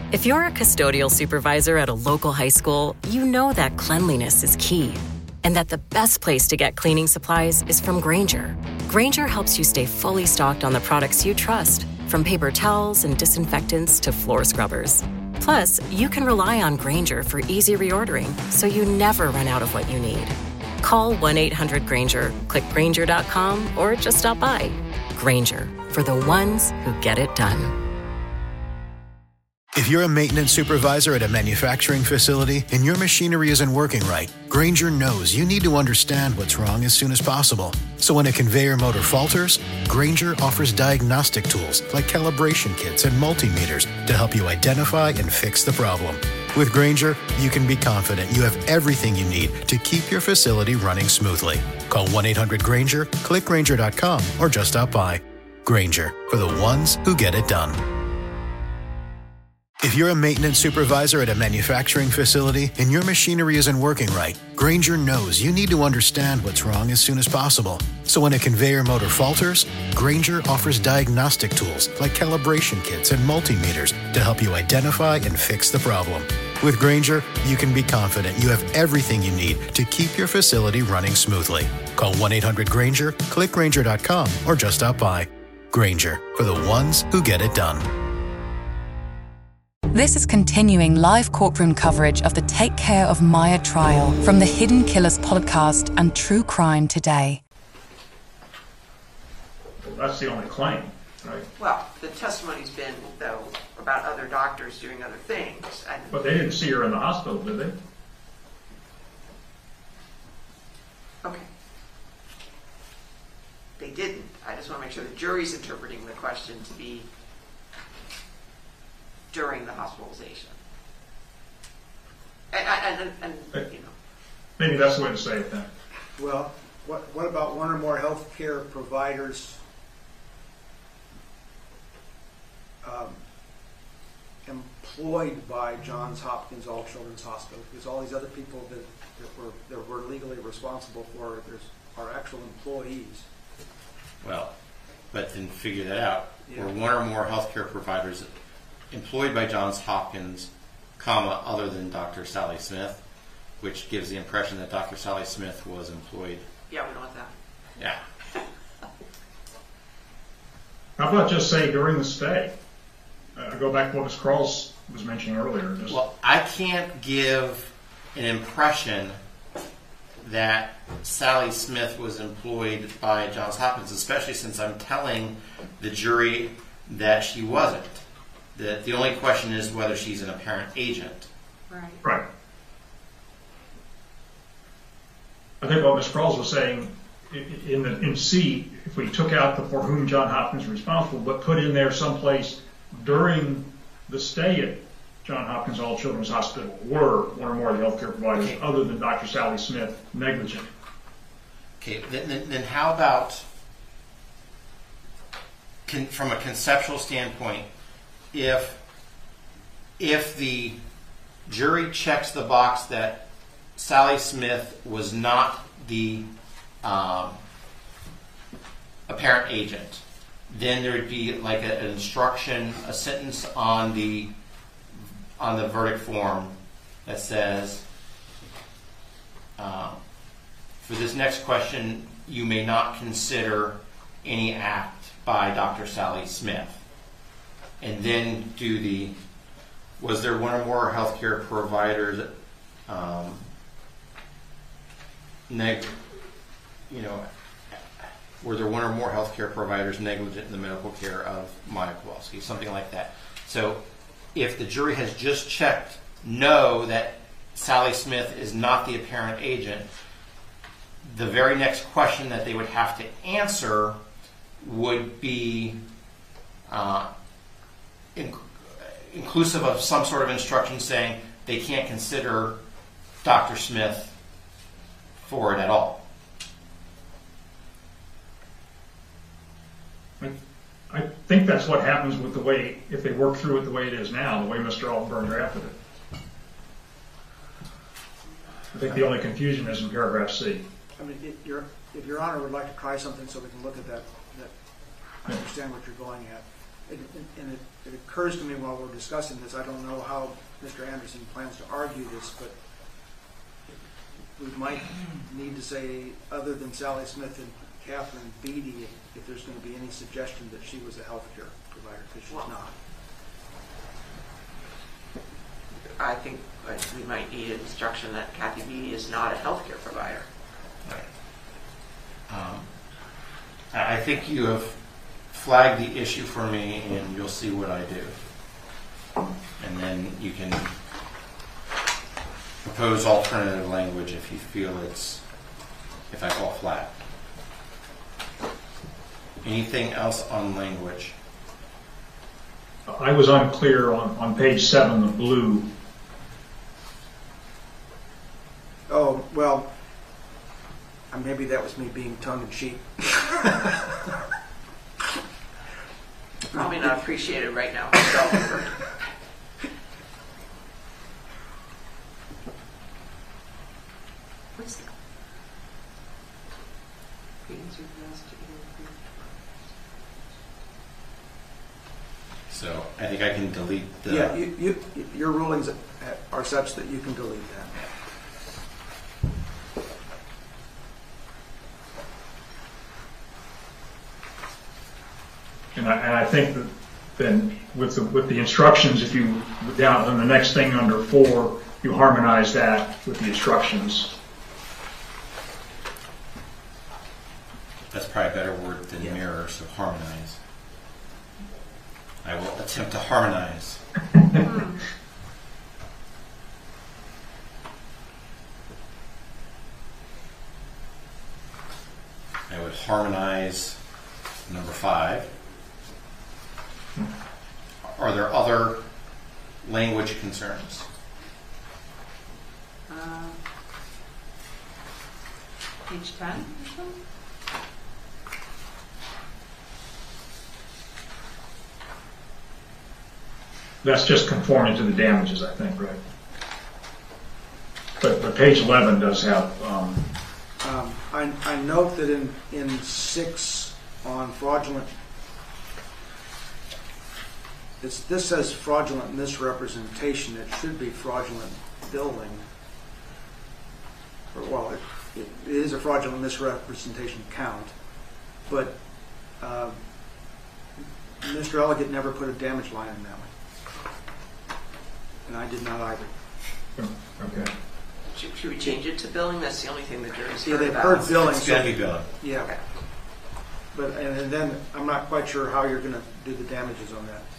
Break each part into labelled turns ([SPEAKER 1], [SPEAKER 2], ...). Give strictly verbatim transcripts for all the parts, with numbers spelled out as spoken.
[SPEAKER 1] If you're a custodial supervisor at a local high school, you know that cleanliness is key, and that the best place to get cleaning supplies is from Grainger. Grainger helps you stay fully stocked on the products you trust, from paper towels and disinfectants to floor scrubbers. Plus, you can rely on Grainger for easy reordering, so you never run out of what you need. Call one eight hundred Grainger, click Grainger dot com, or just stop by. Grainger, for the ones who get it done.
[SPEAKER 2] If you're a maintenance supervisor at a manufacturing facility and your machinery isn't working right, Grainger knows you need to understand what's wrong as soon as possible. So when a conveyor motor falters, Grainger offers diagnostic tools like calibration kits and multimeters to help you identify and fix the problem. With Grainger, you can be confident you have everything you need to keep your facility running smoothly. Call one eight hundred Grainger, click Grainger dot com, or just stop by. Grainger, for the ones who get it done. If you're a maintenance supervisor at a manufacturing facility and your machinery isn't working right, Grainger knows you need to understand what's wrong as soon as possible. So when a conveyor motor falters, Grainger offers diagnostic tools like calibration kits and multimeters to help you identify and fix the problem. With Grainger, you can be confident you have everything you need to keep your facility running smoothly. Call one eight hundred Grainger, click Grainger dot com, or just stop by. Grainger, for the ones who get it done.
[SPEAKER 3] This is continuing live courtroom coverage of the Take Care of Maya trial from the Hidden Killers podcast and True Crime Today.
[SPEAKER 4] Well, that's the only claim, right?
[SPEAKER 5] Well, the testimony's been, though, about other doctors doing other things. And
[SPEAKER 4] but they didn't see her in the hospital, did they?
[SPEAKER 5] Okay. They didn't. I just want to make sure the jury's interpreting the question to be during the hospitalization. And, and, and, and you know.
[SPEAKER 4] Maybe that's the way to say it then.
[SPEAKER 6] Well, what, what about one or more health care providers um, employed by Johns Hopkins All Children's Hospital? Because all these other people that, that, were, that we're legally responsible for there's, are actual employees.
[SPEAKER 7] Well, but then figure that out.
[SPEAKER 6] Yeah.
[SPEAKER 7] Or one or more healthcare providers employed by Johns Hopkins, comma, other than Doctor Sally Smith, which gives the impression that Doctor Sally Smith was employed.
[SPEAKER 5] Yeah, we don't want that.
[SPEAKER 7] Yeah.
[SPEAKER 4] How about just say during the stay? Uh, go back to what Miz Krause was mentioning earlier. Just
[SPEAKER 7] Well, I can't give an impression that Sally Smith was employed by Johns Hopkins, especially since I'm telling the jury that she wasn't. The, the only question is whether she's an apparent agent.
[SPEAKER 5] Right.
[SPEAKER 4] Right. I think what Miz Krause was saying in the in C, if we took out the for whom John Hopkins is responsible, but put in there someplace during the stay at John Hopkins All Children's Hospital were one or more of the healthcare providers
[SPEAKER 7] Okay.
[SPEAKER 4] other than Doctor Sally Smith negligent.
[SPEAKER 7] Okay, then, then, then how about, con, from a conceptual standpoint, if if the jury checks the box that Sally Smith was not the um, apparent agent, then there would be like a, an instruction, a sentence on the on the verdict form that says, uh, for this next question, you may not consider any act by Doctor Sally Smith. And then do the, was there one or more healthcare providers, um, neg, you know, were there one or more healthcare providers negligent in the medical care of Maya Kowalski, something like that. So if the jury has just checked no, that Sally Smith is not the apparent agent, the very next question that they would have to answer would be uh, in, inclusive of some sort of instruction saying they can't consider Doctor Smith for it at all.
[SPEAKER 4] I think that's what happens with the way, if they work through it the way it is now, the way Mister Altenburn drafted it. I think the only confusion is in paragraph C.
[SPEAKER 6] I mean, if your, if your Honor would like to try something so we can look at that, that I understand what you're going at. And, and it, it occurs to me while we're discussing this, I don't know how Mister Anderson plans to argue this, but we might need to say, other than Sally Smith and Catherine Beatty, if, if there's going to be any suggestion that she was a health care provider, because she's
[SPEAKER 5] Well,
[SPEAKER 6] not.
[SPEAKER 5] I think uh, we might need instruction that Kathy Beatty is not a healthcare provider.
[SPEAKER 7] Um, I I think you have flagged the issue for me, and you'll see what I do. And then you can propose alternative language if you feel it's, if I fall flat. Anything else on language?
[SPEAKER 4] I was unclear on, on page seven, the blue.
[SPEAKER 6] Oh, well, uh, maybe that was me being tongue-in-cheek.
[SPEAKER 5] Probably not appreciated right now. So, what's that?
[SPEAKER 7] So I think I can delete the...
[SPEAKER 6] Yeah, you, you, your rulings are such that you can delete that.
[SPEAKER 4] And I, and I think that then with the, with the instructions, if you, down on the next thing under four, you harmonize that with the instructions.
[SPEAKER 7] That's probably a better word than mirror, so harmonize. I will attempt to harmonize. I would harmonize number five. Are there other language concerns?
[SPEAKER 8] Um, page ten or so?
[SPEAKER 4] That's just conforming to the damages, I think, right? But, but page eleven does have, um,
[SPEAKER 6] Um, I, I note that in, in six on fraudulent, it's, this says fraudulent misrepresentation. It should be fraudulent billing. Or, well, it, it is a fraudulent misrepresentation count, but uh, Mister Elegant never put a damage line in that one. And I did not either.
[SPEAKER 4] okay.
[SPEAKER 5] Should, should we change it to billing? That's the only thing the jury's
[SPEAKER 6] Yeah,
[SPEAKER 5] heard
[SPEAKER 6] they've
[SPEAKER 5] about.
[SPEAKER 6] heard billing.
[SPEAKER 7] It's going to be billing.
[SPEAKER 6] Yeah.
[SPEAKER 5] Okay.
[SPEAKER 6] But and, and then I'm not quite sure how you're going to do the damages on that.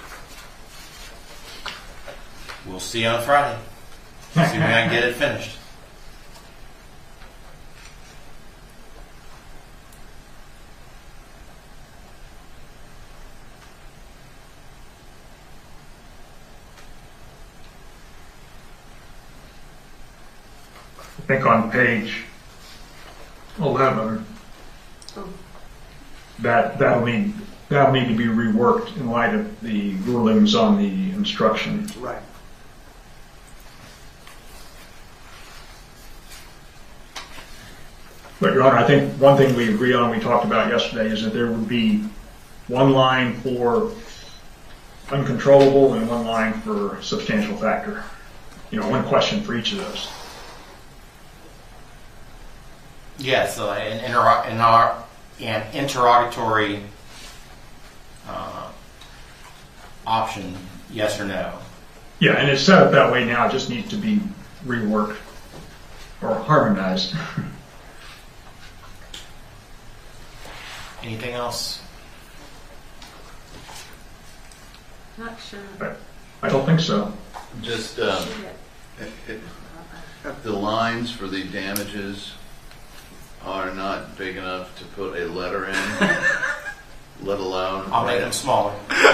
[SPEAKER 7] We'll see on Friday. See when I can get it finished.
[SPEAKER 4] I think on page eleven,
[SPEAKER 5] Oh.
[SPEAKER 4] that, that'll need, that'll need to be reworked in light of the rulings on the instruction.
[SPEAKER 6] Right.
[SPEAKER 4] But Your Honor, I think one thing we agreed on, we talked about yesterday, is that there would be one line for uncontrollable and one line for substantial factor. You know, one question for each of those.
[SPEAKER 7] Yeah, so an, inter- an, ar- an interrogatory uh, option, yes or no.
[SPEAKER 4] Yeah, and it's set up that way now, it just needs to be reworked or harmonized.
[SPEAKER 7] Anything else?
[SPEAKER 8] Not sure.
[SPEAKER 4] But I don't think so.
[SPEAKER 9] Just um, it, it, the lines for the damages are not big enough to put a letter in, let alone.
[SPEAKER 7] I'll make them smaller.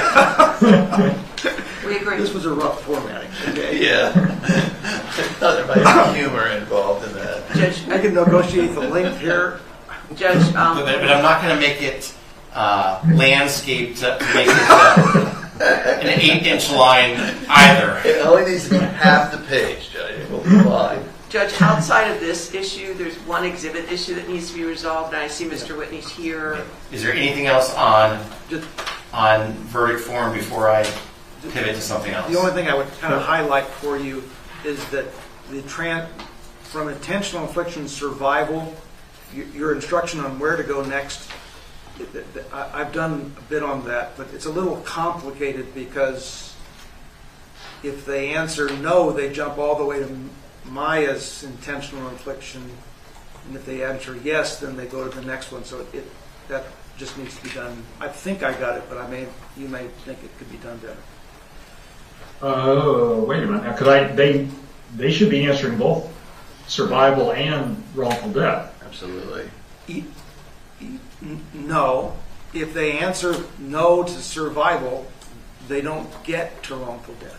[SPEAKER 5] We agree.
[SPEAKER 6] This was a rough formatting. Okay.
[SPEAKER 9] Yeah. There might be humor involved in that.
[SPEAKER 5] Judge,
[SPEAKER 6] I can negotiate the length here.
[SPEAKER 5] Judge, um,
[SPEAKER 7] But, but I'm not going to make it uh, landscaped to make it uh, an eight-inch line either.
[SPEAKER 9] It only needs to be half the page, Judge. It will be fine.
[SPEAKER 5] Judge, outside of this issue, there's one exhibit issue that needs to be resolved, and I see Mister Whitney's here.
[SPEAKER 7] Is there anything else on
[SPEAKER 6] Just
[SPEAKER 7] on verdict form before I pivot to something else.
[SPEAKER 6] The only thing I would kind of highlight for you is that the tran from intentional infliction survival, your, your instruction on where to go next, it, it, I, I've done a bit on that, but it's a little complicated because if they answer no, they jump all the way to Maya's intentional infliction, and if they answer yes, then they go to the next one. So it, it that just needs to be done. I think I got it, but I may you may think it could be done better.
[SPEAKER 4] Oh, uh, wait a minute. Because I they they should be answering both survival and wrongful death.
[SPEAKER 9] Absolutely.
[SPEAKER 6] E, e, no, if they answer no to survival, they don't get to wrongful death.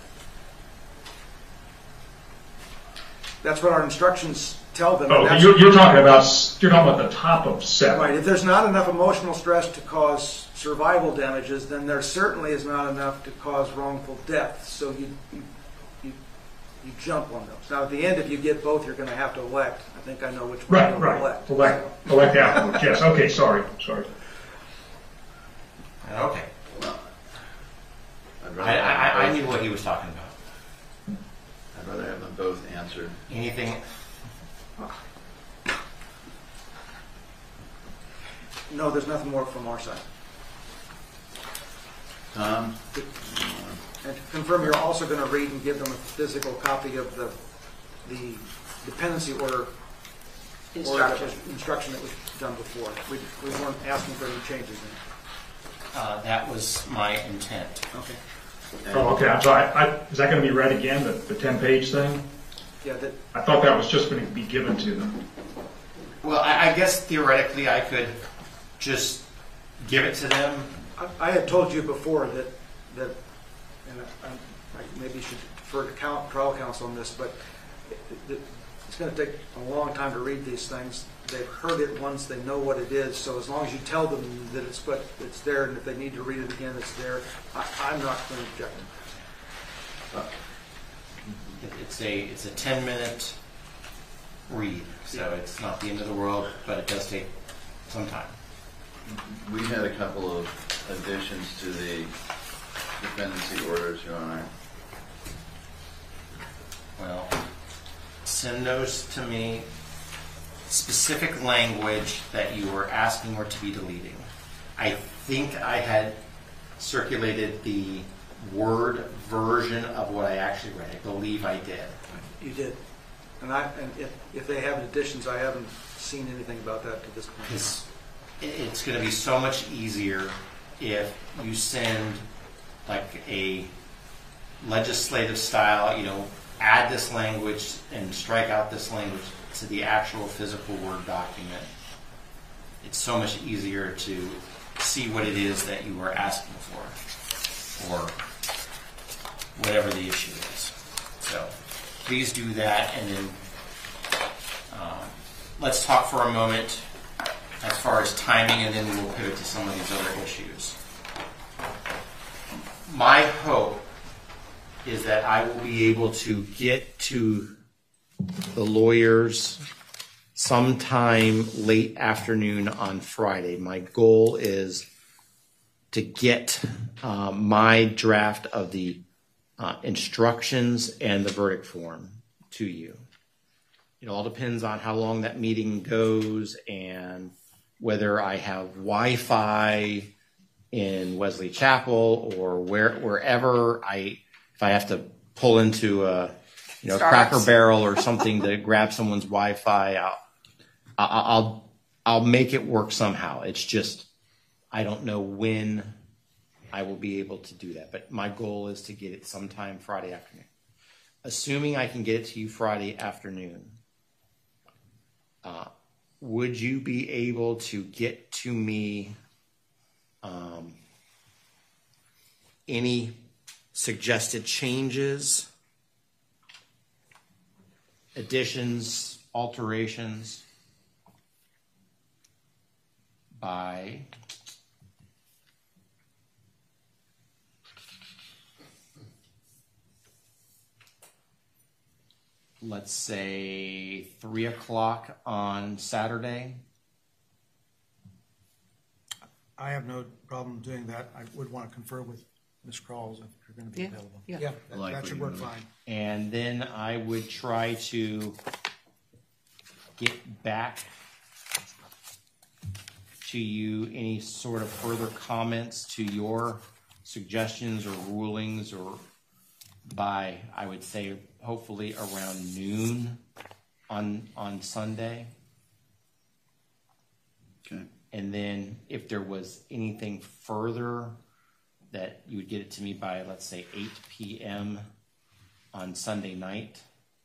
[SPEAKER 6] That's what our instructions tell them.
[SPEAKER 4] Oh, you're, you're talking about you're talking about the top of seven.
[SPEAKER 6] Right. If there's not enough emotional stress to cause survival damages, then there certainly is not enough to cause wrongful death. So you you you, you jump on those. Now at the end, if you get both, you're going to have to elect. I think I know which one
[SPEAKER 4] Right,
[SPEAKER 6] you'll
[SPEAKER 4] right.
[SPEAKER 6] elect.
[SPEAKER 4] Elect, elect afterwards. Yes. Okay. Sorry. Sorry.
[SPEAKER 7] Okay.
[SPEAKER 9] Well, I'd
[SPEAKER 7] I,
[SPEAKER 9] rather
[SPEAKER 7] I,
[SPEAKER 9] have
[SPEAKER 7] I
[SPEAKER 9] them
[SPEAKER 7] knew
[SPEAKER 9] both-
[SPEAKER 7] what he was talking about.
[SPEAKER 9] I'd rather have them both answered.
[SPEAKER 7] Anything?
[SPEAKER 6] No, there's nothing more from our side.
[SPEAKER 9] Tom?
[SPEAKER 6] And to confirm, you're also going to read and give them a physical copy of the the dependency order
[SPEAKER 5] Instruction.
[SPEAKER 6] Or that was instruction that was done before. We, we weren't asking for any changes in it.
[SPEAKER 7] Uh, that was my intent.
[SPEAKER 6] Okay.
[SPEAKER 4] Oh, okay. I'm sorry. I, is that going to be read again? The, the ten-page thing?
[SPEAKER 6] Yeah. That,
[SPEAKER 4] I thought that was just going to be given to them.
[SPEAKER 7] Well, I, I guess theoretically I could just give it to them.
[SPEAKER 6] I, I had told you before that that, and I, I maybe should defer to count, trial counsel on this, but it, it, it's going to take a long time to read these things. They've heard it once; they know what it is. So as long as you tell them that it's what it's there, and if they need to read it again, it's there. I, I'm not going to object.
[SPEAKER 7] It, it's a it's a ten minute read, so it's not the end of the world, but it does take some time.
[SPEAKER 9] We had a couple of additions to the dependency orders, Your Honor.
[SPEAKER 7] Well, send those to me. Specific language that you were asking or to be deleting. I think I had circulated the Word version of what I actually read. I believe I did.
[SPEAKER 6] You did, and I and if, if they have additions, I haven't seen anything about that to this point.
[SPEAKER 7] Because it's going to be so much easier if you send like a legislative style, you know, add this language and strike out this language to the actual physical Word document. It's so much easier to see what it is that you are asking for, or whatever the issue is. So please do that, and then um, let's talk for a moment as far as timing, and then we'll pivot to some of these other issues. My hope is that I will be able to get to the lawyers sometime late afternoon on Friday. My goal is to get uh, my draft of the uh, instructions and the verdict form to you. It all depends on how long that meeting goes and whether I have Wi-Fi in Wesley Chapel or where wherever I, if I have to pull into a you know,
[SPEAKER 5] Starbucks.
[SPEAKER 7] Cracker Barrel or something to grab someone's Wi-Fi, I'll, I'll, I'll make it work somehow. It's just, I don't know when I will be able to do that. But my goal is to get it sometime Friday afternoon. Assuming I can get it to you Friday afternoon, uh, would you be able to get to me um, any suggested changes, additions, alterations by let's say three o'clock on Saturday?
[SPEAKER 6] I have no problem doing that. I would want to confer with Miz Crawls if you're going to be
[SPEAKER 8] Yeah,
[SPEAKER 6] available.
[SPEAKER 8] yeah.
[SPEAKER 6] Yeah, that,
[SPEAKER 9] Like
[SPEAKER 6] that
[SPEAKER 9] what
[SPEAKER 6] should
[SPEAKER 9] you
[SPEAKER 6] work
[SPEAKER 9] do.
[SPEAKER 6] fine.
[SPEAKER 7] And then I would try to get back to you any sort of further comments to your suggestions or rulings, or by, I would say, hopefully around noon on on Sunday.
[SPEAKER 9] Okay.
[SPEAKER 7] And then if there was anything further, that you would get it to me by, let's say, eight p.m. on Sunday night,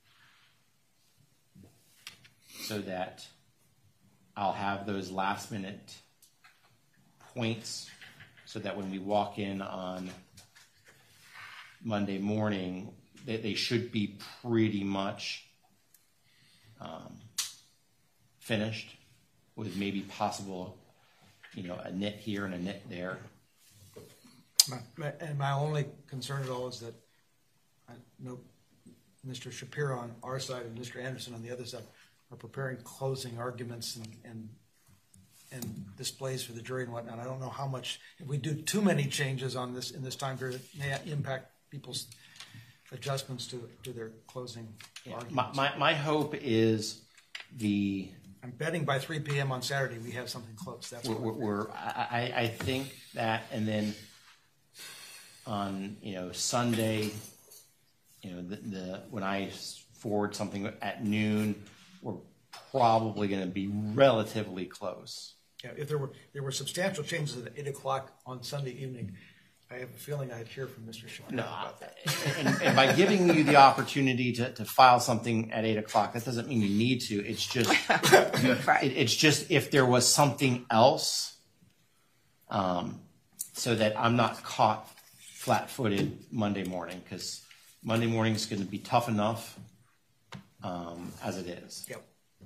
[SPEAKER 7] so that I'll have those last minute points, so that when we walk in on Monday morning, they, they should be pretty much um, finished, with maybe possible, you know, a nit here and a nit there.
[SPEAKER 6] My, my, and my only concern at all is that I know Mister Shapiro on our side and Mister Anderson on the other side are preparing closing arguments and, and and displays for the jury and whatnot. I don't know how much, if we do too many changes on this in this time period, it may impact people's adjustments to to their closing
[SPEAKER 7] Yeah.
[SPEAKER 6] arguments.
[SPEAKER 7] My, my my hope is the
[SPEAKER 6] I'm betting by three p.m. on Saturday we have something close. That's
[SPEAKER 7] we're,
[SPEAKER 6] what
[SPEAKER 7] we're, we're I, I think that, and then on, you know, Sunday, you know, the, the when I forward something at noon, we're probably going to be relatively close.
[SPEAKER 6] Yeah, if there were there were substantial changes at eight o'clock on Sunday evening, I have a feeling I'd hear from Mister Shapiro
[SPEAKER 7] No,
[SPEAKER 6] about that.
[SPEAKER 7] and, and by giving you the opportunity to, to file something at eight o'clock, that doesn't mean you need to. It's just,
[SPEAKER 8] Right.
[SPEAKER 7] it, it's just if there was something else, um, so that I'm not caught flat-footed Monday morning, because Monday morning is going to be tough enough um, as it is.
[SPEAKER 6] Yep.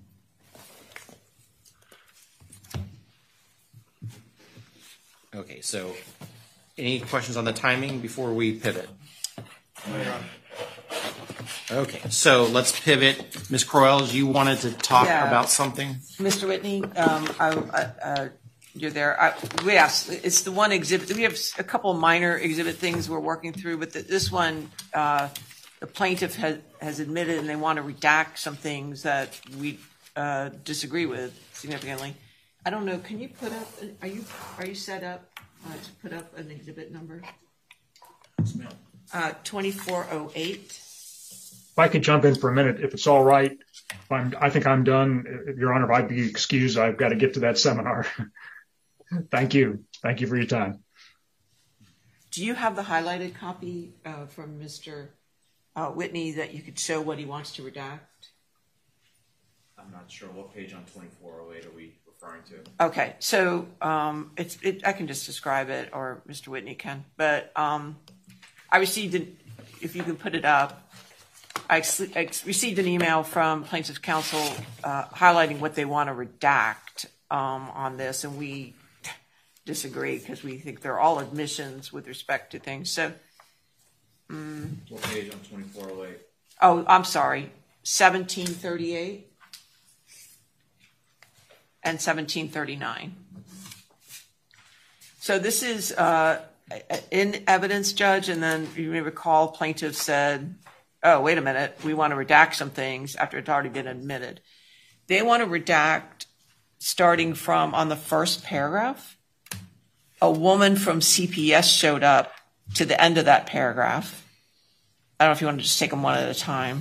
[SPEAKER 7] Okay, so any questions on the timing before we pivot? Okay, so let's pivot. Miz Croyles, you wanted to talk
[SPEAKER 5] Yeah.
[SPEAKER 7] about something?
[SPEAKER 5] Mister Whitney, um, I, I, uh, you're there. I, yes, it's the one exhibit. We have a couple of minor exhibit things we're working through, but the, this one, uh, the plaintiff has, has admitted, and they want to redact some things that we uh, disagree with significantly. I don't know. Can you put up? Are you are you set up uh, to put up an exhibit number? Uh, twenty-four oh eight.
[SPEAKER 4] If I could jump in for a minute, if it's all right, if I'm, I think I'm done. Your Honor, if I'd be excused, I've got to get to that seminar. Thank you. Thank you for your time.
[SPEAKER 5] Do you have the highlighted copy uh, from Mister Uh, Whitney that you could show what he wants to redact?
[SPEAKER 10] I'm not sure what page on twenty-four oh eight are we referring to.
[SPEAKER 5] Okay, so um, it's it, I can just describe it, or Mister Whitney can. But um, I received an, if you can put it up, I, ex- I ex- received an email from Plaintiff's Counsel uh, highlighting what they want to redact um, on this, and we disagree because we think they're all admissions with respect to things. So, um,
[SPEAKER 10] What page on twenty-four oh eight?
[SPEAKER 5] oh, I'm sorry, seventeen thirty-eight and seventeen thirty-nine. So this is uh, in evidence, Judge, and then you may recall plaintiff said, oh, wait a minute, we want to redact some things after it's already been admitted. They want to redact starting from on the first paragraph, a woman from C P S showed up to the end of that paragraph. I don't know if you want to just take them one at a time.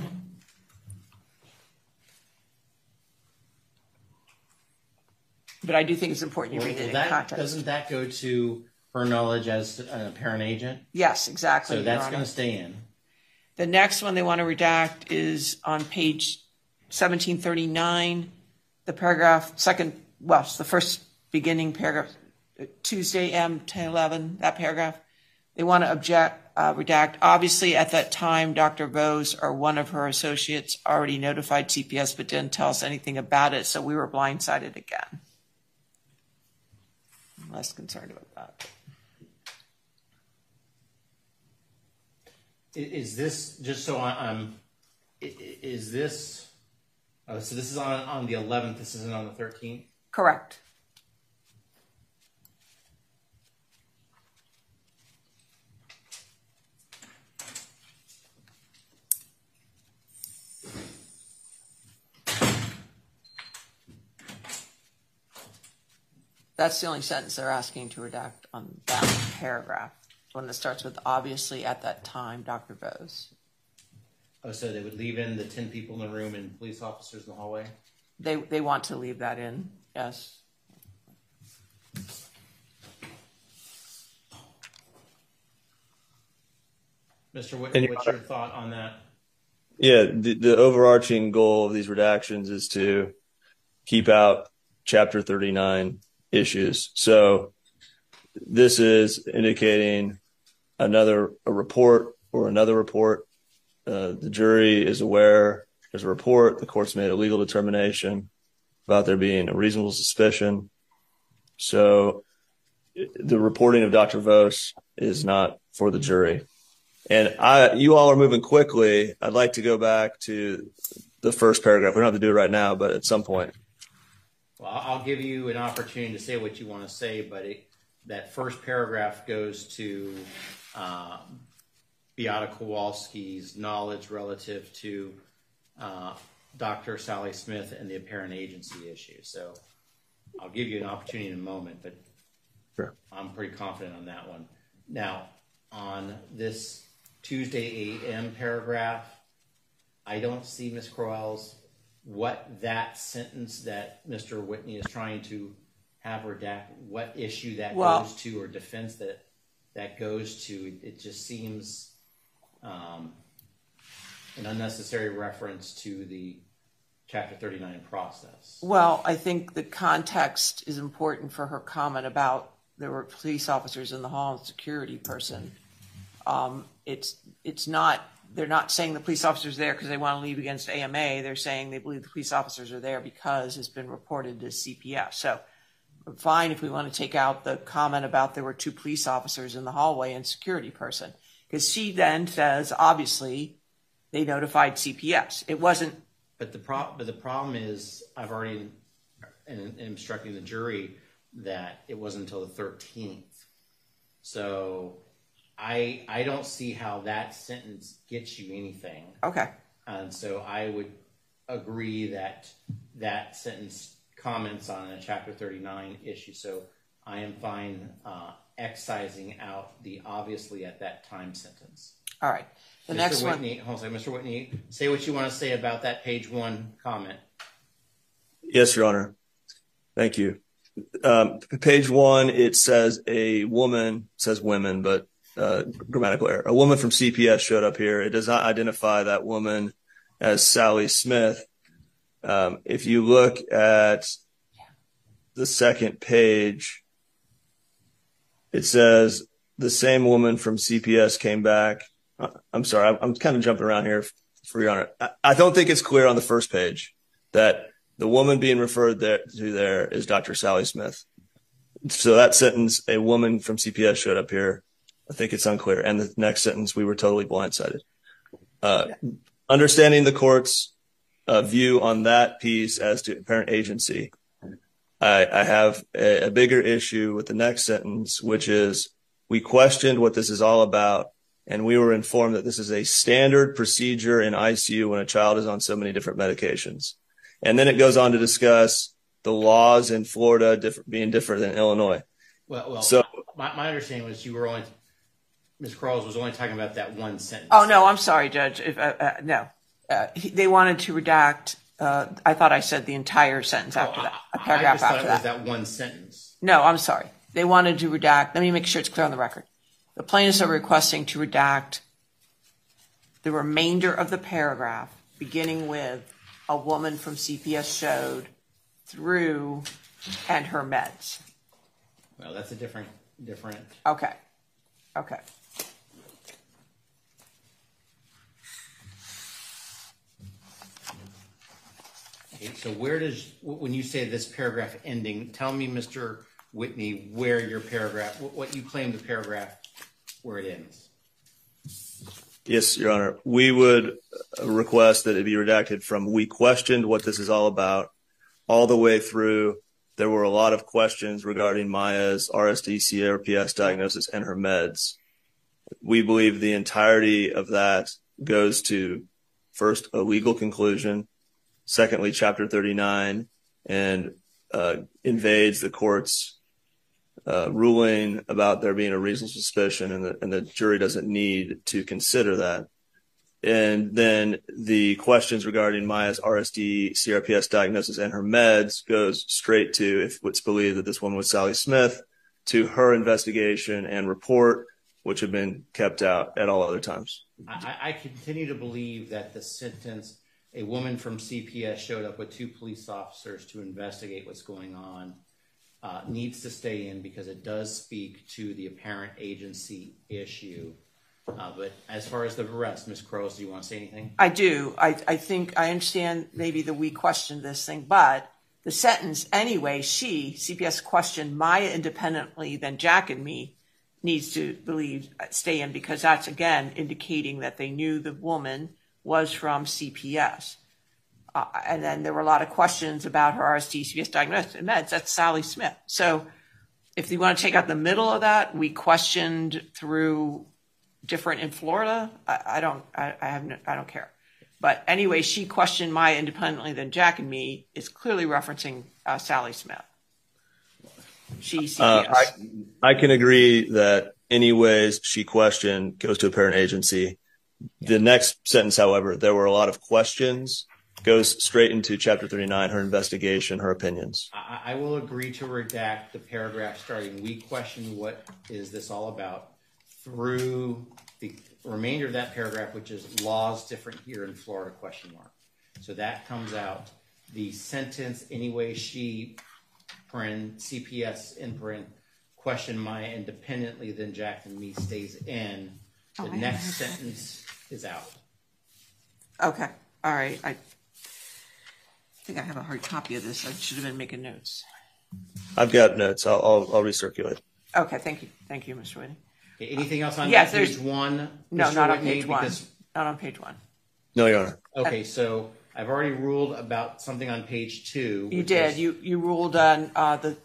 [SPEAKER 5] But I do think it's important you
[SPEAKER 7] Well,
[SPEAKER 5] read it in
[SPEAKER 7] that,
[SPEAKER 5] context.
[SPEAKER 7] doesn't that go to her knowledge as a parent agent?
[SPEAKER 5] Yes, exactly.
[SPEAKER 7] So
[SPEAKER 5] Your
[SPEAKER 7] that's
[SPEAKER 5] Honor.
[SPEAKER 7] going to stay in.
[SPEAKER 5] The next one they want to redact is on page seventeen thirty-nine, the paragraph, second, well, it's the first beginning paragraph, Tuesday, M ten eleven, that paragraph. They want to object, uh, redact. Obviously, at that time, Doctor Bose or one of her associates already notified C P S but didn't tell us anything about it, so we were blindsided again. I'm less concerned about that.
[SPEAKER 7] I- Is this, just so I- I'm, i- i- is this, oh, so this is on, on the eleventh, this isn't on the thirteenth?
[SPEAKER 5] Correct. That's the only sentence they're asking to redact on that paragraph. One that starts with obviously at that time, Doctor Bose.
[SPEAKER 7] Oh, so they would leave in the ten people in the room and police officers in the hallway?
[SPEAKER 5] They they want to leave that in, yes.
[SPEAKER 7] Mister Whitney, what's your thought on that?
[SPEAKER 11] Yeah, the, the overarching goal of these redactions is to keep out Chapter thirty-nine issues. So this is indicating another a report or another report. Uh, the jury is aware there's a report. The court's made a legal determination about there being a reasonable suspicion. So the reporting of Doctor Vos is not for the jury. And I, you all are moving quickly. I'd like to go back to the first paragraph. We don't have to do it right now, but at some point.
[SPEAKER 7] Well, I'll give you an opportunity to say what you want to say, but it, that first paragraph goes to uh, Beata Kowalski's knowledge relative to uh, Doctor Sally Smith and the apparent agency issue. So I'll give you an opportunity in a moment, but
[SPEAKER 11] sure.
[SPEAKER 7] I'm pretty confident on that one. Now, on this Tuesday A M paragraph, I don't see, Miz Crowell's, what that sentence that Mister Whitney is trying to have redacted, what issue that
[SPEAKER 5] well,
[SPEAKER 7] goes to or defense that that goes to. It, it just seems um, an unnecessary reference to the Chapter thirty-nine process.
[SPEAKER 5] Well, I think the context is important for her comment about there were police officers in the hall and security person. Um, it's it's not, they're not saying the police officers are there because they want to leave against A M A. They're saying they believe the police officers are there because it's been reported to C P S. So fine if we want to take out the comment about there were two police officers in the hallway and security person, because she then says, obviously, they notified C P S. It wasn't.
[SPEAKER 7] But the, pro- but the problem is, I've already in, in instructing the jury that it wasn't until the thirteenth. So I I don't see how that sentence gets you anything.
[SPEAKER 5] Okay.
[SPEAKER 7] And so I would agree that that sentence comments on a Chapter thirty-nine issue. So I am fine uh, excising out the obviously at that time sentence.
[SPEAKER 5] All right. The
[SPEAKER 7] Mister
[SPEAKER 5] next
[SPEAKER 7] Whitney,
[SPEAKER 5] one.
[SPEAKER 7] hold on a second. Mister Whitney, say what you want to say about that page one comment.
[SPEAKER 11] Yes, Your Honor. Thank you. Um, page one, it says a woman, says women, but uh, grammatical error. A woman from C P S showed up here. It does not identify that woman as Sally Smith. Um, if you look at the second page, it says the same woman from C P S came back. I'm sorry, I'm, I'm kind of jumping around here, for Your Honor. I, I don't think it's clear on the first page that the woman being referred there, to there is Doctor Sally Smith. So that sentence, a woman from C P S showed up here, I think it's unclear. And the next sentence, we were totally blindsided. Uh, understanding the court's uh, view on that piece as to apparent agency, I, I have a, a bigger issue with the next sentence, which is we questioned what this is all about, and we were informed that this is a standard procedure in I C U when a child is on so many different medications. And then it goes on to discuss the laws in Florida different, being different than Illinois.
[SPEAKER 7] Well, well
[SPEAKER 11] so
[SPEAKER 7] my, my understanding was you were only, Miz Quarles was only talking about that one sentence.
[SPEAKER 5] Oh, no, I'm sorry, Judge. If, uh, uh, no. Uh, he, they wanted to redact, uh, I thought I said the entire sentence after
[SPEAKER 7] oh,
[SPEAKER 5] that, a
[SPEAKER 7] I,
[SPEAKER 5] paragraph
[SPEAKER 7] I just
[SPEAKER 5] after
[SPEAKER 7] thought it
[SPEAKER 5] that.
[SPEAKER 7] was that one sentence.
[SPEAKER 5] No, I'm sorry. They wanted to redact, let me make sure it's clear on the record. The plaintiffs are requesting to redact the remainder of the paragraph, beginning with a woman from C P S showed through and her meds.
[SPEAKER 7] Well, that's a different, different.
[SPEAKER 5] Okay. Okay.
[SPEAKER 7] Okay, so where does, when you say this paragraph ending, tell me, Mister Whitney, where your paragraph, what you claim the paragraph, where it ends.
[SPEAKER 11] Yes, Your Honor. We would request that it be redacted from we questioned what this is all about all the way through. There were a lot of questions regarding Maya's R S D C R P S diagnosis and her meds. We believe the entirety of that goes to, first, a legal conclusion, secondly, Chapter thirty-nine, and uh, invades the court's uh, ruling about there being a reasonable suspicion, and the, and the jury doesn't need to consider that. And then the questions regarding Maya's R S D, C R P S diagnosis, and her meds goes straight to, if it's believed that this woman was Sally Smith, to her investigation and report, which have been kept out at all other times.
[SPEAKER 7] I, I continue to believe that the sentence, a woman from C P S showed up with two police officers to investigate what's going on, uh, needs to stay in because it does speak to the apparent agency issue. Uh, but as far as the rest, Miz Crows, do you want to say anything?
[SPEAKER 5] I do. I, I think I understand maybe that we questioned this thing, but the sentence, anyway, she, C P S questioned Maya independently, then Jack and me, needs to believe, stay in, because that's, again, indicating that they knew the woman was from C P S. Uh, and then there were a lot of questions about her R S D, C P S diagnosis, and meds. That's Sally Smith. So if you want to take out the middle of that, we questioned through different in Florida. I, I don't, I, I have no, I don't care. But anyway, she questioned Maya independently, then Jack and me is clearly referencing uh, Sally Smith. She, C P S.
[SPEAKER 11] Uh, I, I can agree that anyways she questioned goes to apparent agency. The next sentence, however, there were a lot of questions, goes straight into chapter thirty-nine, her investigation, her opinions.
[SPEAKER 7] I, I will agree to redact the paragraph starting, we question what is this all about, through the remainder of that paragraph, which is laws different here in Florida, question mark. So that comes out. The sentence, anyway, she, paren, C P S, in paren, question Maya independently, then Jack and me stays in. The
[SPEAKER 5] Oh,
[SPEAKER 7] next sentence is out.
[SPEAKER 5] Okay. All right. I think I have a hard copy of this. I should have been making notes.
[SPEAKER 11] I've got notes. I'll, I'll, I'll recirculate.
[SPEAKER 5] Okay. Thank you. Thank you, Mister Whitney.
[SPEAKER 7] Okay, anything else on
[SPEAKER 5] Yes,
[SPEAKER 7] page
[SPEAKER 5] there's-
[SPEAKER 7] one?
[SPEAKER 5] No,
[SPEAKER 7] Mister
[SPEAKER 5] not on
[SPEAKER 7] Whitney?
[SPEAKER 5] page one.
[SPEAKER 7] Because-
[SPEAKER 5] Not on page one.
[SPEAKER 11] No, Your Honor.
[SPEAKER 7] Okay, so I've already ruled about something on page two.
[SPEAKER 5] You
[SPEAKER 7] which
[SPEAKER 5] did.
[SPEAKER 7] is-
[SPEAKER 5] You you ruled on uh, the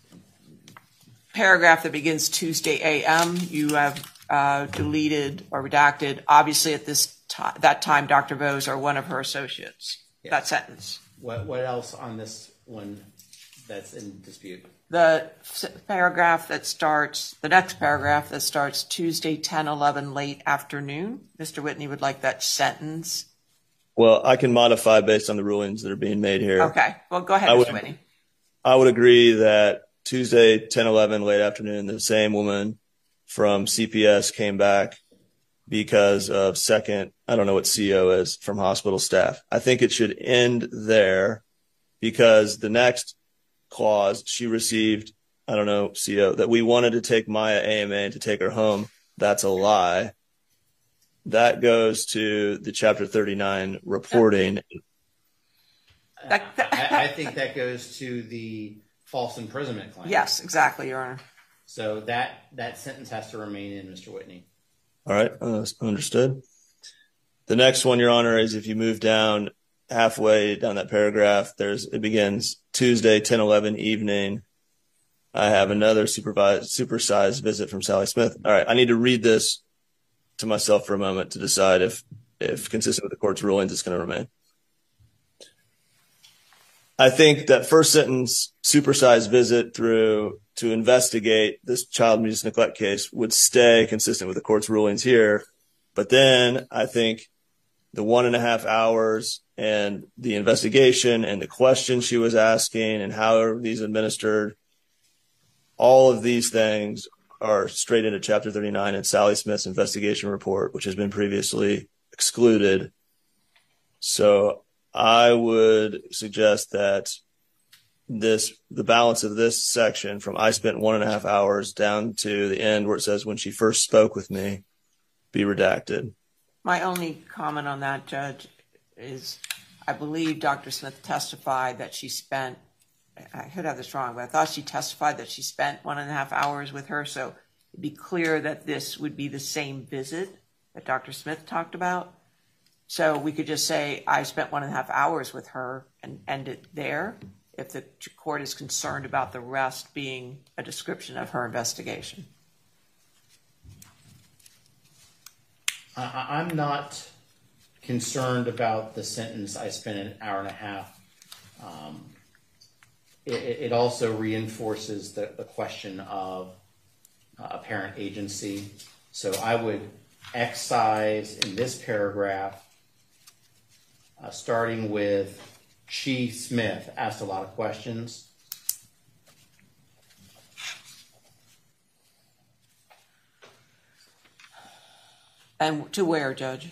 [SPEAKER 5] paragraph that begins Tuesday A M. You have uh, deleted or redacted. Obviously, at this time, that time, Doctor Vose or one of her associates.
[SPEAKER 7] Yeah.
[SPEAKER 5] That sentence.
[SPEAKER 7] What, what else on this one that's in dispute?
[SPEAKER 5] The s- paragraph that starts, the next paragraph that starts Tuesday ten eleven late afternoon. Mister Whitney would like that sentence.
[SPEAKER 11] Well, I can modify based on the rulings that are being made here.
[SPEAKER 5] Okay. Well, go ahead,
[SPEAKER 11] I
[SPEAKER 5] Mister
[SPEAKER 11] would-
[SPEAKER 5] Whitney.
[SPEAKER 11] I would agree that Tuesday, ten eleven, late afternoon, the same woman from C P S came back because of second, I don't know what C O is, from hospital staff. I think it should end there because the next clause, she received, I don't know, C O, that we wanted to take Maya A M A and to take her home. That's a lie. That goes to the chapter thirty-nine reporting.
[SPEAKER 7] I, I think that goes to the false imprisonment claim.
[SPEAKER 5] Yes, exactly, Your Honor.
[SPEAKER 7] So that, that sentence has to remain in, Mister Whitney.
[SPEAKER 11] All right, uh, understood. The next one, Your Honor, is if you move down halfway down that paragraph, there's it begins Tuesday, ten eleven evening. I have another supervised, supersized visit from Sally Smith. All right, I need to read this to myself for a moment to decide if, if consistent with the court's rulings, it's going to remain. I think that first sentence, supersized visit through to investigate this child abuse neglect case, would stay consistent with the court's rulings here. But then I think the one and a half hours and the investigation and the questions she was asking and how these administered, all of these things are straight into chapter thirty-nine and Sally Smith's investigation report, which has been previously excluded. So I would suggest that this, the balance of this section from I spent one and a half hours down to the end where it says when she first spoke with me be redacted.
[SPEAKER 5] My only comment on that, Judge, is I believe Doctor Smith testified that she spent, I could have this wrong, but I thought she testified that she spent one and a half hours with her. So it'd be clear that this would be the same visit that Doctor Smith talked about. So we could just say, I spent one and a half hours with her and end it there if the court is concerned about the rest being a description of her investigation.
[SPEAKER 7] I, I'm not concerned about the sentence, I spent an hour and a half. Um, it, it also reinforces the, the question of uh, apparent agency. So I would excise in this paragraph, uh, starting with she, Smith, asked a lot of questions.
[SPEAKER 5] And to where, Judge?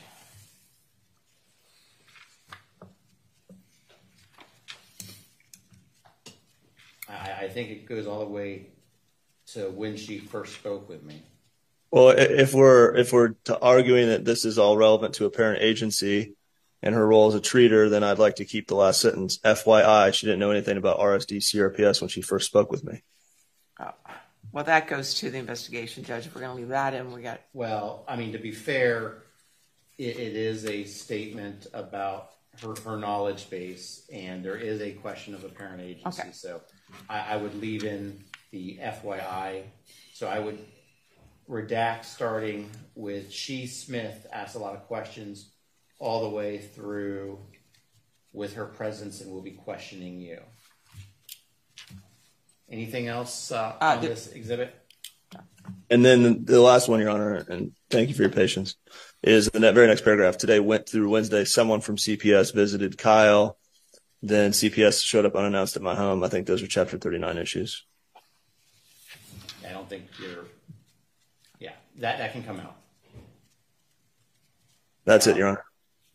[SPEAKER 7] I, I think it goes all the way to when she first spoke with me.
[SPEAKER 11] Well, if we're if we're to arguing that this is all relevant to apparent agency and her role as a treater, then I'd like to keep the last sentence. F Y I, she didn't know anything about R S D C R P S when she first spoke with me.
[SPEAKER 5] Oh, well, that goes to the investigation, Judge. If we're going to leave that in, we got.
[SPEAKER 7] Well, I mean, to be fair, it, it is a statement about her, her knowledge base, and there is a question of apparent agency.
[SPEAKER 5] Okay.
[SPEAKER 7] So I, I would leave in the F Y I. So I would redact starting with she, Smith, asked a lot of questions all the way through with her presence and will be questioning you. Anything else uh,
[SPEAKER 5] Uh,
[SPEAKER 7] on
[SPEAKER 5] the-
[SPEAKER 7] this exhibit?
[SPEAKER 11] And then the last one, Your Honor, and thank you for your patience, is the very next paragraph. Today went through Wednesday. Someone from C P S visited Kyle. Then C P S showed up unannounced at my home. I think those are Chapter thirty-nine issues.
[SPEAKER 7] I don't think you're. Yeah, that, that can come out.
[SPEAKER 11] That's it, Your Honor.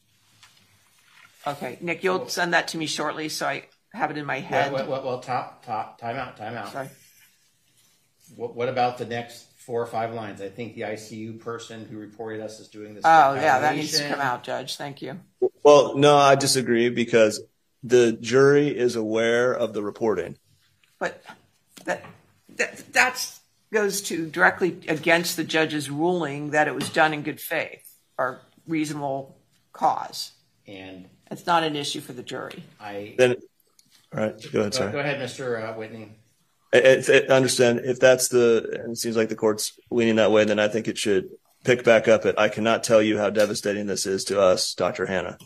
[SPEAKER 5] Okay, Nick, you'll send that to me shortly, so I have it in my head.
[SPEAKER 7] Well, well, well top, top, time out, time out.
[SPEAKER 5] Sorry.
[SPEAKER 7] What, what about the next four or five lines? I think the I C U person who reported us is doing this.
[SPEAKER 5] Oh, yeah, that needs to
[SPEAKER 7] evaluation.
[SPEAKER 5] come out, Judge. Thank you.
[SPEAKER 11] Well, no, I disagree because the jury is aware of the reporting.
[SPEAKER 5] But that that that's goes to directly against the judge's ruling that it was done in good faith or reasonable cause.
[SPEAKER 7] And
[SPEAKER 5] it's not an issue for the jury.
[SPEAKER 7] I
[SPEAKER 11] Then, all right, go ahead,
[SPEAKER 7] go,
[SPEAKER 11] sir.
[SPEAKER 7] go ahead, Mister Uh, Whitney.
[SPEAKER 11] I, I understand if that's the, and it seems like the court's leaning that way, then I think it should pick back up at, I cannot tell you how devastating this is to us, Doctor Hanna.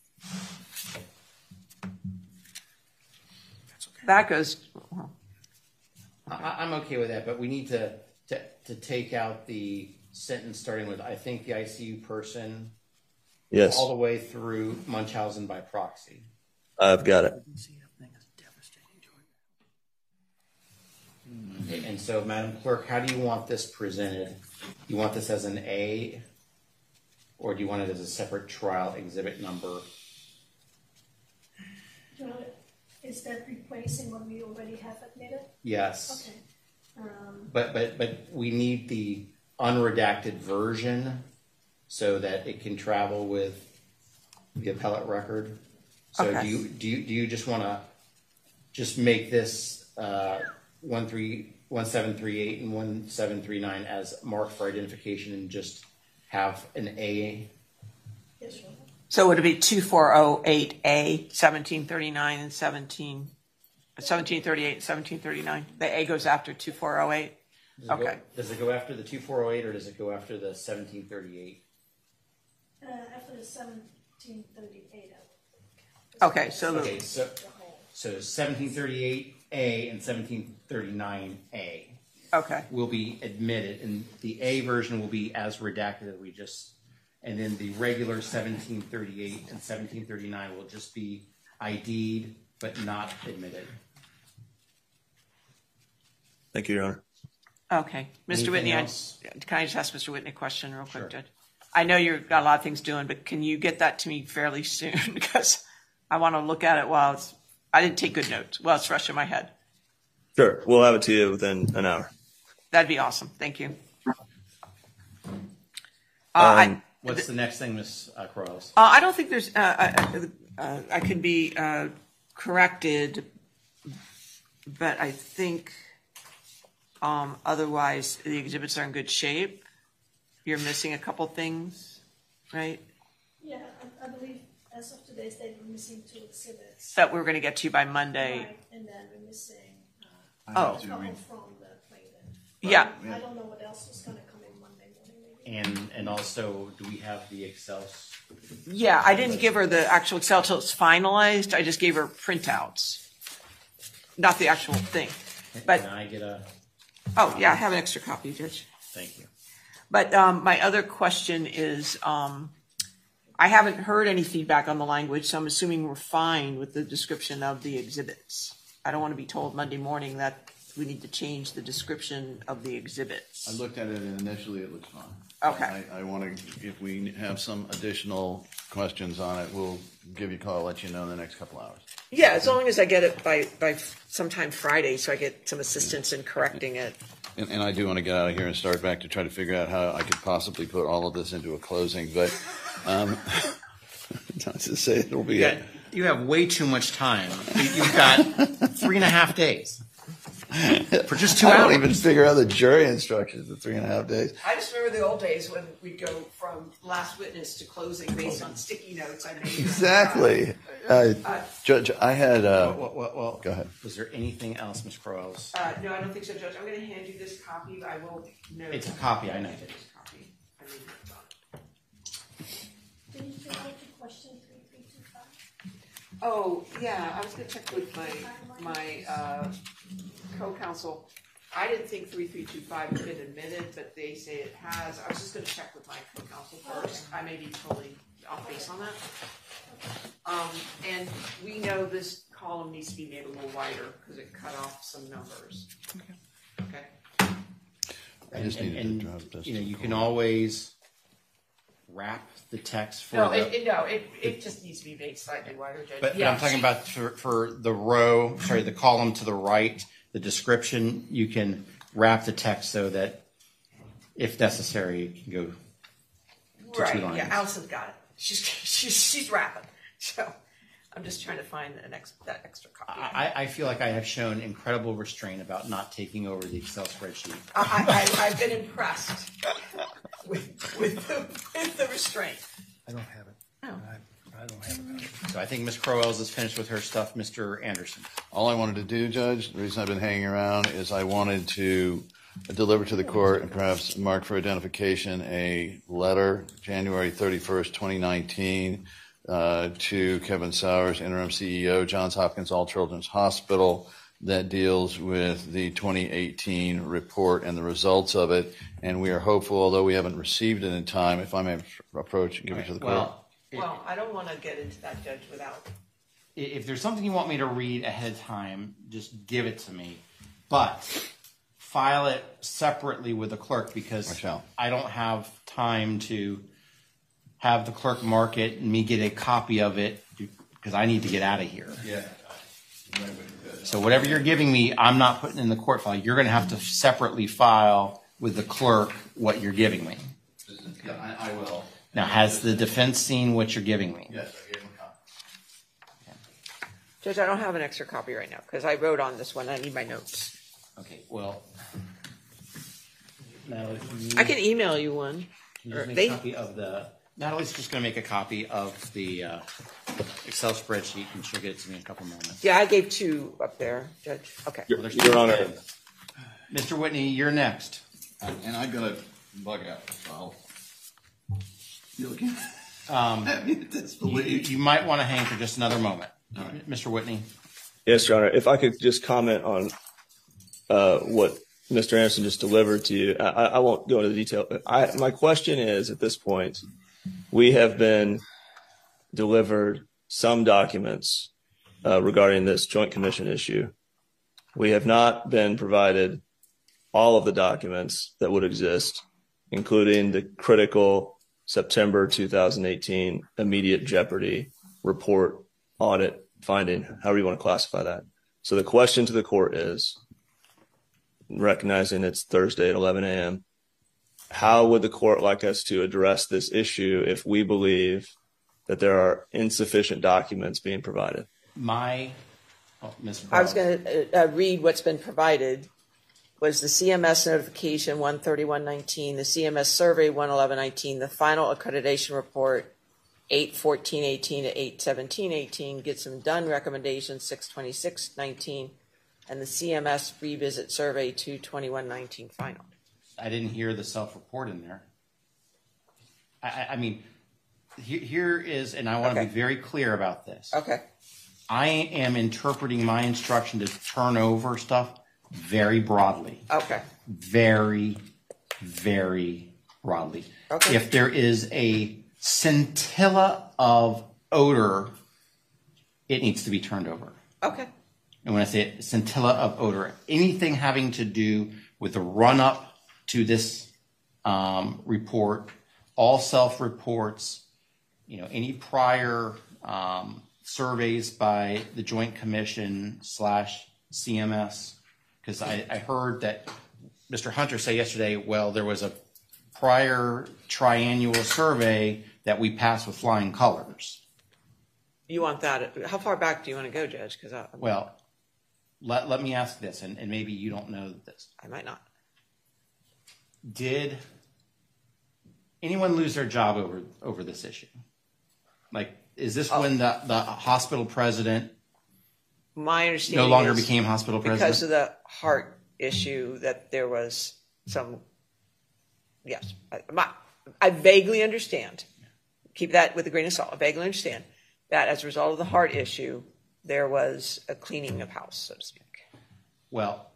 [SPEAKER 5] That goes. Well,
[SPEAKER 7] I, I'm okay with that, but we need to, to to take out the sentence starting with I think the I C U person.
[SPEAKER 11] Yes.
[SPEAKER 7] All the way through Munchausen by proxy.
[SPEAKER 11] I've got it.
[SPEAKER 7] And so, Madam Clerk, how do you want this presented? Do you want this as an A, or do you want it as a separate trial exhibit number?
[SPEAKER 12] John, is that replacing what we already have admitted?
[SPEAKER 7] Yes.
[SPEAKER 12] Okay. Um,
[SPEAKER 7] But but but we need the unredacted version so that it can travel with the appellate record. So
[SPEAKER 5] Okay.
[SPEAKER 7] do you do you do you just want to just make this uh, one three one seven three eight and one seven three nine as marked for identification and just have an A?
[SPEAKER 12] yes, sure.
[SPEAKER 5] so would it be two four oh eight A, seventeen thirty-nine and seventeen, seventeen thirty-eight and seventeen thirty-nine? The A goes after two four oh eight?
[SPEAKER 7] Does it
[SPEAKER 5] Okay.
[SPEAKER 7] Go, does it go after the two four oh eight or does it go after the seventeen thirty-eight?
[SPEAKER 12] Uh, after the seventeen thirty-eight, I would think.
[SPEAKER 5] Okay, so the-
[SPEAKER 7] Okay, so so seventeen thirty-eight A and seventeen thirty-nine A.
[SPEAKER 5] Okay.
[SPEAKER 7] Will be admitted, and the A version will be as redacted as we just, and then the regular seventeen thirty-eight and seventeen thirty-nine will just be I D'd but not admitted.
[SPEAKER 11] Thank you, Your Honor.
[SPEAKER 5] Okay. Mister
[SPEAKER 7] Anything
[SPEAKER 5] Whitney, I,
[SPEAKER 7] else?
[SPEAKER 5] can I just ask Mister Whitney a question real quick,
[SPEAKER 7] Sure.
[SPEAKER 5] Judge? I know you've got a lot of things doing, but can you get that to me fairly soon? Because I want to look at it while it's, I didn't take good notes. Well, it's fresh in my head.
[SPEAKER 11] Sure. We'll have it to you within an hour.
[SPEAKER 5] That'd be awesome. Thank you. Uh,
[SPEAKER 11] Um,
[SPEAKER 5] I,
[SPEAKER 7] What's the next thing, Miz Uh, Corrales?
[SPEAKER 5] uh, I don't think there's, uh, I, uh, I could be uh, corrected, but I think um, otherwise the exhibits are in good shape. You're missing a couple things, right?
[SPEAKER 12] Yeah, I, I believe as of today's date, we're missing two exhibits.
[SPEAKER 5] That we're going to get to you by Monday.
[SPEAKER 12] Right, and then we're missing uh,
[SPEAKER 5] Oh.
[SPEAKER 12] a couple from the plaintiff.
[SPEAKER 5] Yeah.
[SPEAKER 12] I don't know what else is going to come in Monday morning, maybe.
[SPEAKER 7] And and also, do we have the Excels?
[SPEAKER 5] Yeah, I didn't give her the actual Excel till it's finalized. I just gave her printouts. not the actual thing. But
[SPEAKER 7] Can I get a?
[SPEAKER 5] Oh, yeah, I have an extra copy, Judge.
[SPEAKER 7] Thank you.
[SPEAKER 5] But um, my other question is, um, I haven't heard any feedback on the language, so I'm assuming we're fine with the description of the exhibits. I don't want to be told Monday morning that we need to change the description of the exhibits.
[SPEAKER 9] I looked at it and initially it looks fine.
[SPEAKER 5] Okay.
[SPEAKER 9] I, I want to, if we have some additional questions on it, we'll give you a call, let you know in the next couple hours.
[SPEAKER 5] Yeah, as long as I get it by, by sometime Friday, so I get some assistance in correcting it.
[SPEAKER 9] And, and I do want to get out of here and start back to try to figure out how I could possibly put all of this into a closing, but um, not to say it'll be.
[SPEAKER 7] You, got, you have way too much time. You've got three and a half days for just two
[SPEAKER 9] I
[SPEAKER 7] hours.
[SPEAKER 9] don't even figure out the jury instructions in three and a half days.
[SPEAKER 5] I just remember the old days when we'd go from last witness to closing based on sticky notes I made.
[SPEAKER 9] Exactly. Uh, Judge, I had. Uh,
[SPEAKER 7] well, well, well,
[SPEAKER 9] go ahead.
[SPEAKER 7] Was there anything else, Miz Crowells?
[SPEAKER 5] Uh, no, I don't think so, Judge. I'm going to hand you this copy, but I will note.
[SPEAKER 7] It's a copy, I know.
[SPEAKER 5] It's a copy. I mean, it's on.
[SPEAKER 12] Did you fill out the question three three two five?
[SPEAKER 5] Oh, yeah, I was going to check with my, my uh, co-counsel. I didn't think three three two five had been admitted, but they say it has. I was just going to check with my co-counsel first. I may be totally off base on that. Um, and we know this column needs to be made a little wider because it cut off some numbers. Okay. Okay.
[SPEAKER 9] I just
[SPEAKER 7] and,
[SPEAKER 9] needed
[SPEAKER 7] and,
[SPEAKER 9] to drop this.
[SPEAKER 7] You know, you can always wrap the text for
[SPEAKER 5] No,
[SPEAKER 7] the.
[SPEAKER 5] it, it, no, it, it just needs to be made slightly wider, Judge.
[SPEAKER 7] But, but
[SPEAKER 5] Yeah.
[SPEAKER 7] I'm talking about for, for the row, sorry, the column to the right, the description, you can wrap the text so that if necessary, you can go to
[SPEAKER 5] right,
[SPEAKER 7] two lines.
[SPEAKER 5] Yeah, Allison's got it. She's she's she's rapping. So I'm just trying to find an ex, that extra copy.
[SPEAKER 7] I, I feel like I have shown incredible restraint about not taking over the Excel spreadsheet.
[SPEAKER 5] I, I, I've been impressed with with the, with the restraint.
[SPEAKER 6] I don't have it.
[SPEAKER 5] Oh.
[SPEAKER 6] I, I don't have it.
[SPEAKER 7] So I think Miz Crowells is finished with her stuff. Mister Anderson.
[SPEAKER 9] All I wanted to do, Judge, the reason I've been hanging around is I wanted to deliver to the court and perhaps mark for identification a letter, January thirty-first, twenty nineteen, uh, to Kevin Sowers, interim C E O, Johns Hopkins All Children's Hospital, that deals with the twenty eighteen report and the results of it. And we are hopeful, although we haven't received it in time, if I may approach and give it to the court.
[SPEAKER 7] Well,
[SPEAKER 5] Well, I don't want to get into that, Judge, without.
[SPEAKER 7] if there's something you want me to read ahead of time, just give it to me. But file it separately with the clerk because
[SPEAKER 9] I shall.
[SPEAKER 7] I don't have time to have the clerk mark it and me get a copy of it because I need to get out of here.
[SPEAKER 9] Yeah.
[SPEAKER 7] So whatever you're giving me, I'm not putting in the court file. You're going to have to separately file with the clerk what you're giving me.
[SPEAKER 9] Yeah, I, I will.
[SPEAKER 7] Now, has the defense seen what you're giving me?
[SPEAKER 9] Yes, I gave him a copy.
[SPEAKER 5] Judge, I don't have an extra copy right now because I wrote on this one. I need my notes.
[SPEAKER 7] Okay, well, Natalie, can you,
[SPEAKER 5] I can email you one.
[SPEAKER 7] can you
[SPEAKER 5] Or
[SPEAKER 7] just make
[SPEAKER 5] they-
[SPEAKER 7] a copy of the, Natalie's just going to make a copy of the uh, Excel spreadsheet and she'll get it to me in a couple moments.
[SPEAKER 5] Yeah, I gave two up there, Judge. Okay.
[SPEAKER 11] Your,
[SPEAKER 7] there's
[SPEAKER 11] Your
[SPEAKER 7] two.
[SPEAKER 11] Honor,
[SPEAKER 7] Mister Whitney, you're next.
[SPEAKER 9] And I'm going to bug out, so I'll. You looking?
[SPEAKER 7] Um, you, you might want to hang for just another moment.
[SPEAKER 9] right.
[SPEAKER 7] Mister Whitney.
[SPEAKER 11] yes, Your Honor. If I could just comment on uh, what Mister Anderson just delivered to you, I, I won't go into detail. I, my question is, at this point, we have been delivered some documents uh, regarding this Joint Commission issue. We have not been provided all of the documents that would exist, including the critical September two thousand eighteen immediate jeopardy report, audit, finding, however you want to classify that. So the question to the court is, recognizing it's Thursday at eleven a.m., how would the court like us to address this issue if we believe that there are insufficient documents being provided?
[SPEAKER 7] My, oh, Miz
[SPEAKER 5] I was going to uh, read what's been provided. Was the C M S notification one thirty-one nineteen, the C M S survey one eleven nineteen, the final accreditation report eight fourteen eighteen to eight seventeen eighteen, get some done recommendations six twenty-six nineteen, and the C M S revisit survey two twenty-one nineteen final.
[SPEAKER 7] I didn't hear the self-report in there. I, I, I mean, here, here is, and I want to
[SPEAKER 5] Okay.
[SPEAKER 7] be very clear about this.
[SPEAKER 5] Okay.
[SPEAKER 7] I am interpreting my instruction to turn over stuff very broadly.
[SPEAKER 5] Okay.
[SPEAKER 7] Very, very broadly.
[SPEAKER 5] Okay.
[SPEAKER 7] If there is a scintilla of odor, it needs to be turned over.
[SPEAKER 5] Okay.
[SPEAKER 7] And when I say it, scintilla of odor, anything having to do with the run-up to this um, report, all self-reports, you know, any prior um, surveys by the Joint Commission slash C M S, because I, I heard that Mister Hunter say yesterday, well, there was a prior triannual survey that we passed with flying colors.
[SPEAKER 5] You want that? How far back do you want to go, Judge? Because I,
[SPEAKER 7] Well, let, let me ask this, and, and maybe you don't know this.
[SPEAKER 5] I might not.
[SPEAKER 7] Did anyone lose their job over over this issue? Like, is this
[SPEAKER 5] Oh.
[SPEAKER 7] when the, the hospital president
[SPEAKER 5] My understanding
[SPEAKER 7] no longer
[SPEAKER 5] is
[SPEAKER 7] became hospital president?
[SPEAKER 5] because of the heart issue that there was some. Yes, I, my, I vaguely understand. Keep that with a grain of salt. I vaguely understand that as a result of the heart issue, there was a cleaning of house, so to speak.
[SPEAKER 7] Well,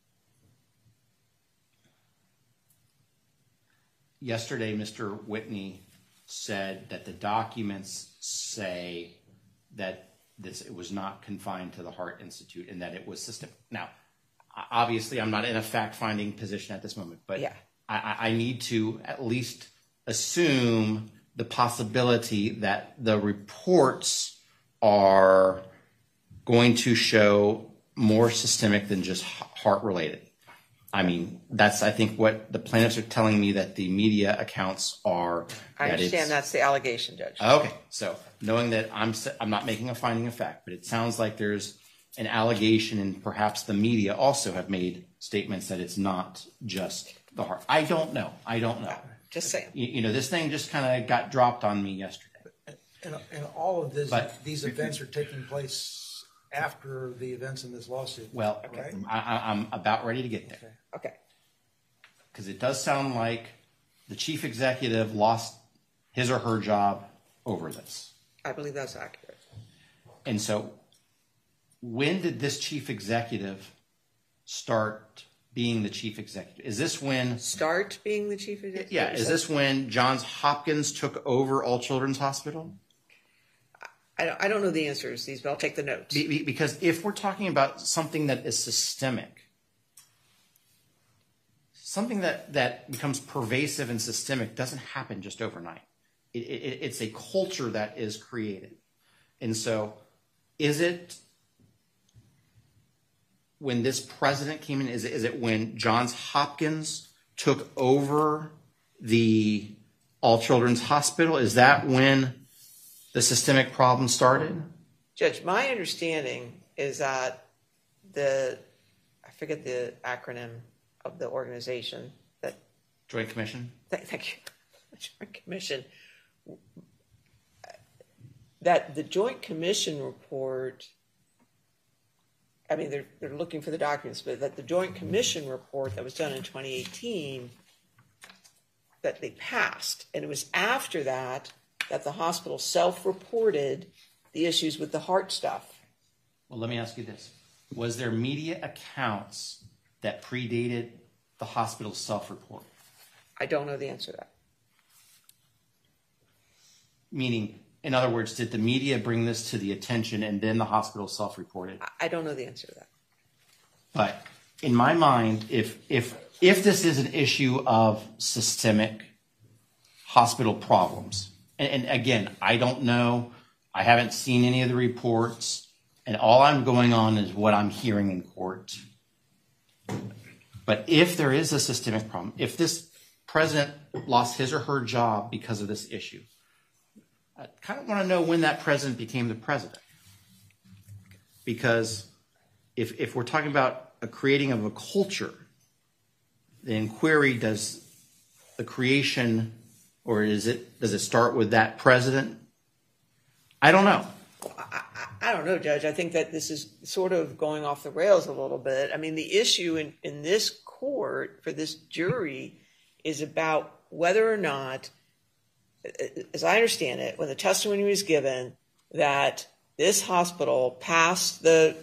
[SPEAKER 7] yesterday, Mister Whitney said that the documents say that this it was not confined to the Heart Institute and that it was systemic. Now, obviously, I'm not in a fact-finding position at this moment, but
[SPEAKER 5] Yeah.
[SPEAKER 7] I, I need to at least assume the possibility that the reports are going to show more systemic than just heart-related. I mean, that's, I think, what the plaintiffs are telling me that the media accounts are.
[SPEAKER 5] I
[SPEAKER 7] that
[SPEAKER 5] understand
[SPEAKER 7] it's,
[SPEAKER 5] that's the allegation, Judge.
[SPEAKER 7] Okay, so knowing that I'm I'm not making a finding of fact, but it sounds like there's an allegation, and perhaps the media also have made statements that it's not just the heart. I don't know. I don't know.
[SPEAKER 5] Just saying.
[SPEAKER 7] You, you know, this thing just kind of got dropped on me yesterday.
[SPEAKER 6] And, and all of this,
[SPEAKER 7] But-
[SPEAKER 6] these events are taking place after the events in this lawsuit.
[SPEAKER 7] Well,
[SPEAKER 6] right?
[SPEAKER 7] I, I, I'm about ready to get there.
[SPEAKER 5] Okay.
[SPEAKER 7] Because it does sound like the chief executive lost his or her job over this.
[SPEAKER 5] I believe that's accurate.
[SPEAKER 7] And so when did this chief executive start being the chief executive? Is this when...
[SPEAKER 5] Start being the chief executive?
[SPEAKER 7] Yeah, is this when Johns Hopkins took over All Children's Hospital?
[SPEAKER 5] I don't, I don't know the answers to these, but I'll take the notes.
[SPEAKER 7] Be, be, because if we're talking about something that is systemic, something that, that becomes pervasive and systemic doesn't happen just overnight. It, it, it's a culture that is created. And so is it when this president came in, is it, is it when Johns Hopkins took over the All Children's Hospital? Is that when the systemic problem started?
[SPEAKER 5] Judge, my understanding is that the, I forget the acronym of the organization that.
[SPEAKER 7] Joint Commission?
[SPEAKER 5] Th- thank you. Joint Commission. That the Joint Commission report, I mean, they're, they're looking for the documents, but that the Joint Commission report that was done in twenty eighteen, that they passed. And it was after that that the hospital self-reported the issues with the heart stuff.
[SPEAKER 7] Well, let me ask you this. Was there media accounts that predated the hospital's self-report?
[SPEAKER 5] I don't know the answer to that.
[SPEAKER 7] Meaning, in other words, did the media bring this to the attention and then the hospital self-reported?
[SPEAKER 5] I don't know the answer to that.
[SPEAKER 7] But in my mind, if if if this is an issue of systemic hospital problems, and, and again, I don't know, I haven't seen any of the reports, and all I'm going on is what I'm hearing in court. But if there is a systemic problem, if this president lost his or her job because of this issue, I kind of want to know when that president became the president. Because if if we're talking about a creating of a culture, the inquiry, does the creation, or is it does it start with that president? I don't know.
[SPEAKER 5] I, I don't know, Judge. I think that this is sort of going off the rails a little bit. I mean, the issue in, in this court for this jury is about whether or not, as I understand it, when the testimony was given that this hospital passed the,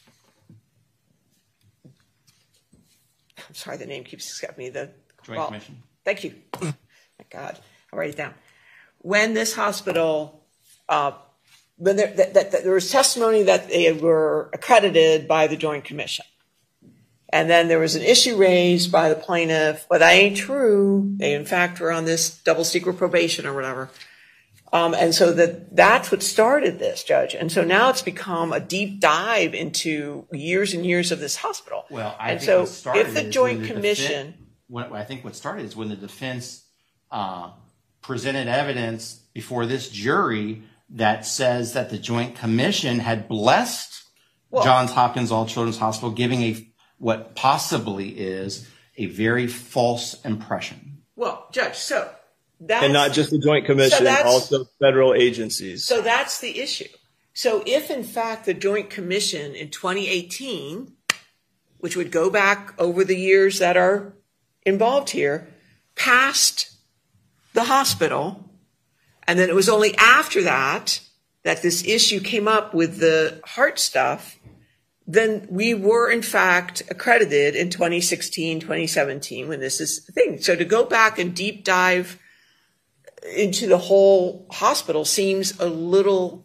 [SPEAKER 5] I'm sorry, the name keeps escaping me, the
[SPEAKER 7] Joint
[SPEAKER 5] well,
[SPEAKER 7] Commission.
[SPEAKER 5] Thank you. My God, I'll write it down. When this hospital, uh, when there, that, that, that there was testimony that they were accredited by the Joint Commission. And then there was an issue raised by the plaintiff, well, that ain't true. They, in fact, were on this double secret probation or whatever. Um, and so that that's what started this, Judge. And so now it's become a deep dive into years and years of this hospital.
[SPEAKER 7] Well, I
[SPEAKER 5] and
[SPEAKER 7] think
[SPEAKER 5] so
[SPEAKER 7] what started
[SPEAKER 5] if the
[SPEAKER 7] is
[SPEAKER 5] Joint
[SPEAKER 7] when the
[SPEAKER 5] Commission...
[SPEAKER 7] Defen- what I think what started is when the defense uh, presented evidence before this jury that says that the Joint Commission had blessed well, Johns Hopkins All Children's Hospital, giving a what possibly is a very false impression.
[SPEAKER 5] Well, Judge, so that's...
[SPEAKER 11] And not just the Joint Commission,
[SPEAKER 5] so
[SPEAKER 11] also federal agencies.
[SPEAKER 5] So that's the issue. So if, in fact, the Joint Commission in twenty eighteen, which would go back over the years that are involved here, passed the hospital, and then it was only after that that this issue came up with the heart stuff, then we were, in fact, accredited in twenty sixteen, twenty seventeen, when this is the thing. So to go back and deep dive into the whole hospital seems a little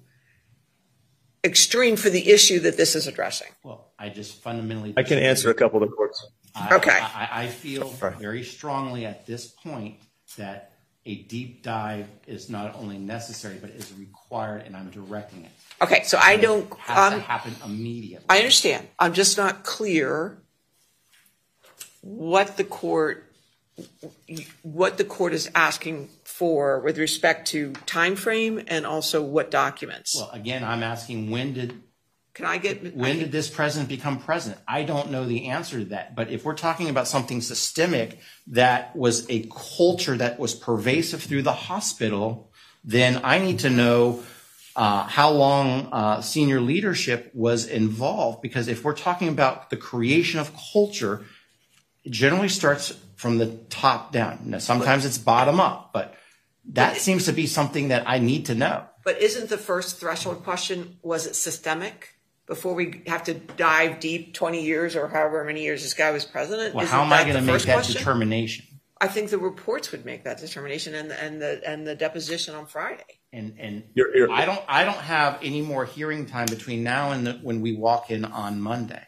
[SPEAKER 5] extreme for the issue that this is addressing.
[SPEAKER 7] Well, I just fundamentally...
[SPEAKER 11] I can answer a couple of the courts.
[SPEAKER 7] I,
[SPEAKER 5] okay.
[SPEAKER 7] I, I feel very strongly at this point that a deep dive is not only necessary, but is required, and I'm directing it.
[SPEAKER 5] Okay, so I don't...
[SPEAKER 7] It has
[SPEAKER 5] um,
[SPEAKER 7] to happen immediately.
[SPEAKER 5] I understand. I'm just not clear what the court what the court is asking for with respect to time frame and also what documents.
[SPEAKER 7] Well, again, I'm asking when did
[SPEAKER 5] Can I get
[SPEAKER 7] when
[SPEAKER 5] I,
[SPEAKER 7] did this president become president? I don't know the answer to that. But if we're talking about something systemic that was a culture that was pervasive through the hospital, then I need to know uh, how long uh, senior leadership was involved. Because if we're talking about the creation of culture, it generally starts from the top down. Now, sometimes it's bottom up, but that but seems to be something that I need to know.
[SPEAKER 5] But isn't the first threshold question, was it systemic? Before we have to dive deep twenty years or however many years this guy was president?
[SPEAKER 7] Well,
[SPEAKER 5] Isn't
[SPEAKER 7] how am I
[SPEAKER 5] that
[SPEAKER 7] going to
[SPEAKER 5] the
[SPEAKER 7] make
[SPEAKER 5] first
[SPEAKER 7] that
[SPEAKER 5] question?
[SPEAKER 7] determination?
[SPEAKER 5] I think the reports would make that determination, and and the and the deposition on Friday.
[SPEAKER 7] And and
[SPEAKER 11] you're, you're,
[SPEAKER 7] I don't I don't have any more hearing time between now and the, when we walk in on Monday.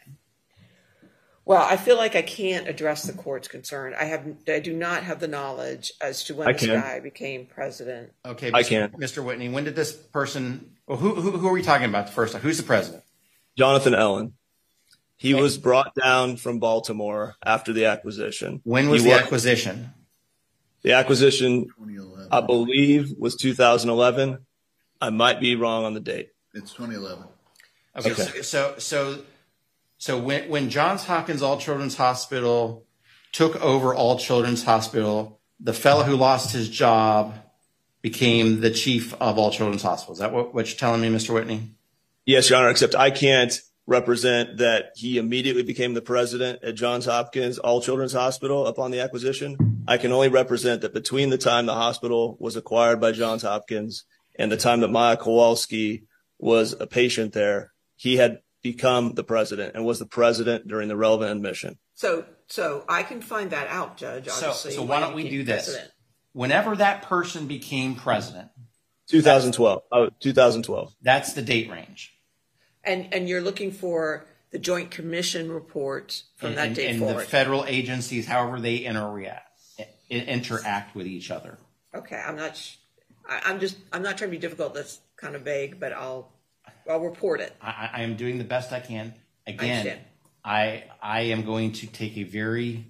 [SPEAKER 5] Well, I feel like I can't address the court's concern. I have I do not have the knowledge as to when
[SPEAKER 11] I
[SPEAKER 5] this
[SPEAKER 11] can.
[SPEAKER 5] guy became president.
[SPEAKER 7] Okay,
[SPEAKER 11] I
[SPEAKER 7] Mister
[SPEAKER 11] can.
[SPEAKER 7] Mister Whitney, when did this person? Well, who who, who are we talking about the first time? Who's the president?
[SPEAKER 11] Jonathan Ellen. He was brought down from Baltimore after the acquisition.
[SPEAKER 7] When was
[SPEAKER 11] he
[SPEAKER 7] the
[SPEAKER 11] was,
[SPEAKER 7] acquisition?
[SPEAKER 11] The acquisition, I believe, was two thousand eleven. I might be wrong on the date.
[SPEAKER 9] It's twenty eleven.
[SPEAKER 7] Okay,
[SPEAKER 11] Okay.
[SPEAKER 7] So, so so so when when Johns Hopkins All Children's Hospital took over All Children's Hospital, the fellow who lost his job became the chief of All Children's Hospital. Is that what, what you're telling me, Mister Whitney?
[SPEAKER 11] Yes, Your Honor, except I can't represent that he immediately became the president at Johns Hopkins All Children's Hospital upon the acquisition. I can only represent that between the time the hospital was acquired by Johns Hopkins and the time that Maya Kowalski was a patient there, he had become the president and was the president during the relevant admission.
[SPEAKER 5] So so I can find that out, Judge.
[SPEAKER 7] So,
[SPEAKER 5] Obviously,
[SPEAKER 7] so why don't we do this? President. Whenever that person became president,
[SPEAKER 11] twenty twelve. Oh, twenty twelve.
[SPEAKER 7] That's the date range.
[SPEAKER 5] And and you're looking for the Joint Commission report from
[SPEAKER 7] and,
[SPEAKER 5] that
[SPEAKER 7] and,
[SPEAKER 5] date
[SPEAKER 7] and
[SPEAKER 5] forward.
[SPEAKER 7] the federal agencies, however they interact, interact with each other.
[SPEAKER 5] Okay, I'm not. Sh- I, I'm just. I'm not trying to be difficult. That's kind of vague, but I'll. I'll report it.
[SPEAKER 7] I, I am doing the best I can. Again,
[SPEAKER 5] I,
[SPEAKER 7] I I am going to take a very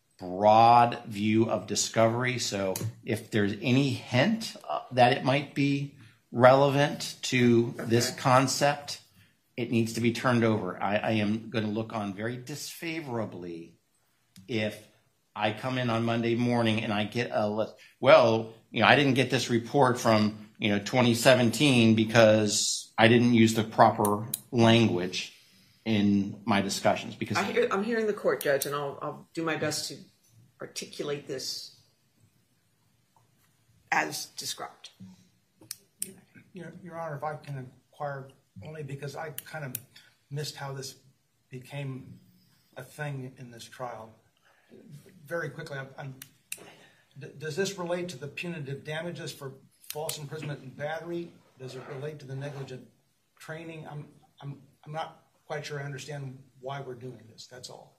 [SPEAKER 7] broad view of discovery. So if there's any hint uh, that it might be relevant to okay. this concept, it needs to be turned over. I, I am going to look on very disfavorably if I come in on Monday morning and I get a list. Well, you know, I didn't get this report from, you know, twenty seventeen because I didn't use the proper language in my discussions. Because
[SPEAKER 5] I hear, I'm hearing the court, Judge, and I'll, I'll do my best to articulate this as described.
[SPEAKER 13] Your, Your Honor, if I can
[SPEAKER 6] inquire only because I kind of missed how this became a thing in this trial. Very quickly, I'm, I'm, d- does this relate to the punitive damages for false imprisonment and battery? Does it relate to the negligent training? I'm, I'm, I'm not quite sure I understand why we're doing this. That's all.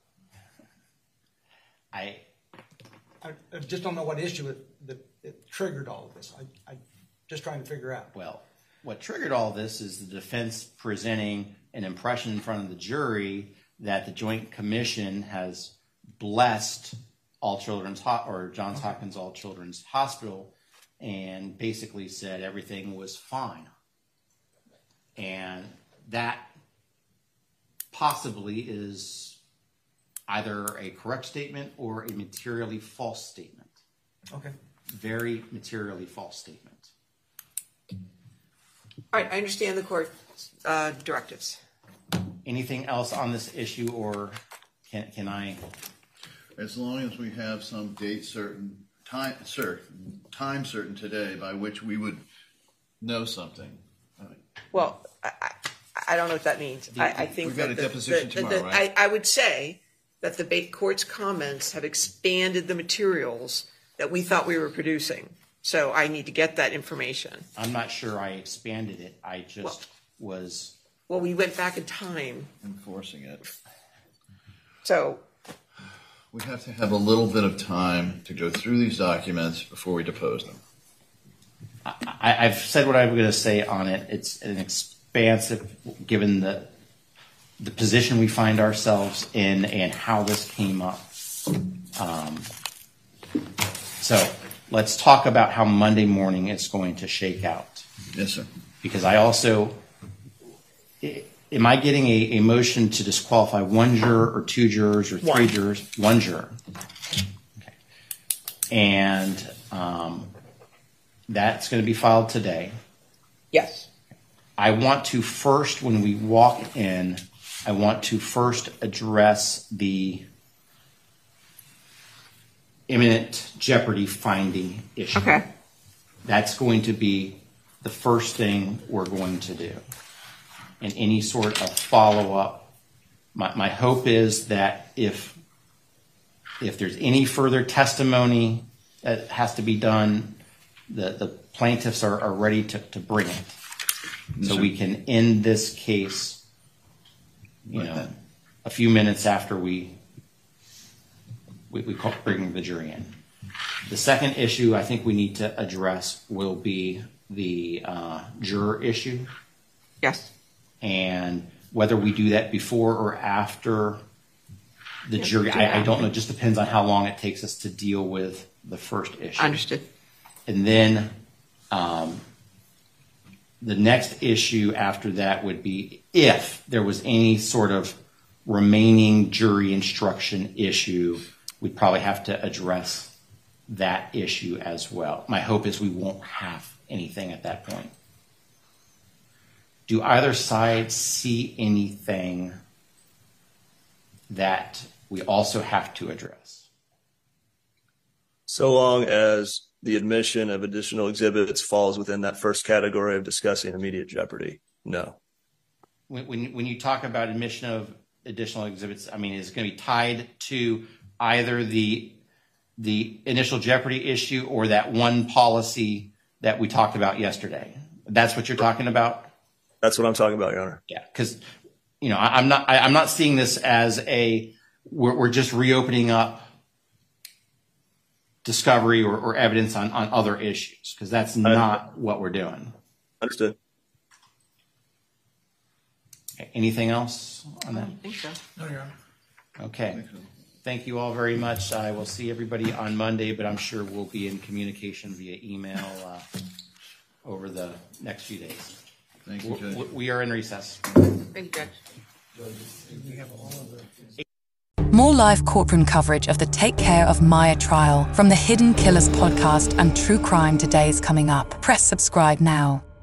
[SPEAKER 7] I,
[SPEAKER 6] I, I just don't know what issue it, that it triggered all of this. I, I just trying to figure out.
[SPEAKER 7] Well, what triggered all this is the defense presenting an impression in front of the jury that the Joint Commission has blessed All Children's Ho- or Johns Hopkins All Children's Hospital and basically said everything was fine. And that possibly is either a correct statement or a materially false statement.
[SPEAKER 6] Okay.
[SPEAKER 7] Very materially false statement.
[SPEAKER 5] All right, I understand the court uh, directives.
[SPEAKER 7] Anything else on this issue, or can can I?
[SPEAKER 9] As long as we have some date certain, time certain, time certain today by which we would know something.
[SPEAKER 5] Well, I, I, I don't know what that means.
[SPEAKER 9] The,
[SPEAKER 5] I, I think
[SPEAKER 9] we've got
[SPEAKER 5] that
[SPEAKER 9] a
[SPEAKER 5] the,
[SPEAKER 9] deposition
[SPEAKER 5] the,
[SPEAKER 9] tomorrow,
[SPEAKER 5] the,
[SPEAKER 9] right?
[SPEAKER 5] I, I would say that the ba- court's comments have expanded the materials that we thought we were producing. So I need to get that information.
[SPEAKER 7] I'm not sure I expanded it. I just
[SPEAKER 5] well,
[SPEAKER 7] was.
[SPEAKER 5] Well, we went back in time.
[SPEAKER 9] Enforcing it.
[SPEAKER 5] So.
[SPEAKER 9] We have to have a little bit of time to go through these documents before we depose them.
[SPEAKER 7] I, I've said what I'm going to say on it. It's an expansive, given the the position we find ourselves in and how this came up. Um, so let's talk about how Monday morning is going to shake out.
[SPEAKER 9] Yes, sir.
[SPEAKER 7] Because I also, am I getting a, a motion to disqualify one juror or two jurors or three one. jurors? One juror. Okay. And um, that's going to be filed today.
[SPEAKER 5] Yes.
[SPEAKER 7] I want to first, when we walk in, I want to first address the imminent jeopardy finding issue.
[SPEAKER 5] Okay.
[SPEAKER 7] That's going to be the first thing we're going to do. And any sort of follow-up. My, my hope is that if if there's any further testimony that has to be done, the, the plaintiffs are, are ready to, to bring it. So we can end this case, you know, a few minutes after we we, we call, bring the jury in. The second issue I think we need to address will be the uh, juror issue.
[SPEAKER 5] Yes.
[SPEAKER 7] And whether we do that before or after the
[SPEAKER 5] yes,
[SPEAKER 7] jury, I, I don't know. It just depends on how long it takes us to deal with the first issue.
[SPEAKER 5] Understood.
[SPEAKER 7] And then um, the next issue after that would be if there was any sort of remaining jury instruction issue, we'd probably have to address that issue as well. My hope is we won't have anything at that point. Do either side see anything that we also have to address?
[SPEAKER 11] So long as the admission of additional exhibits falls within that first category of discussing immediate jeopardy, no.
[SPEAKER 7] When, when, when you talk about admission of additional exhibits, I mean, is it going to be tied to either the the initial jeopardy issue or that one policy that we talked about yesterday? That's what you're talking about?
[SPEAKER 11] That's what I'm talking about, Your Honor.
[SPEAKER 7] Yeah, because you know I, I'm not I, I'm not seeing this as a we're, we're just reopening up discovery or, or evidence on, on other issues, because that's not what we're doing.
[SPEAKER 11] Understood.
[SPEAKER 7] Okay, anything else on that?
[SPEAKER 5] I don't think so.
[SPEAKER 6] No, Your Honor.
[SPEAKER 7] Okay. Thank you all very much. I will see everybody on Monday, but I'm sure we'll be in communication via email uh, over the next few days.
[SPEAKER 9] Thank you, Judge.
[SPEAKER 7] We, we are in recess.
[SPEAKER 5] Thank you, Judge.
[SPEAKER 6] We have all of the...
[SPEAKER 3] More live courtroom coverage of the Take Care of Maya trial from the Hidden Killers podcast and True Crime Today is coming up. Press subscribe now.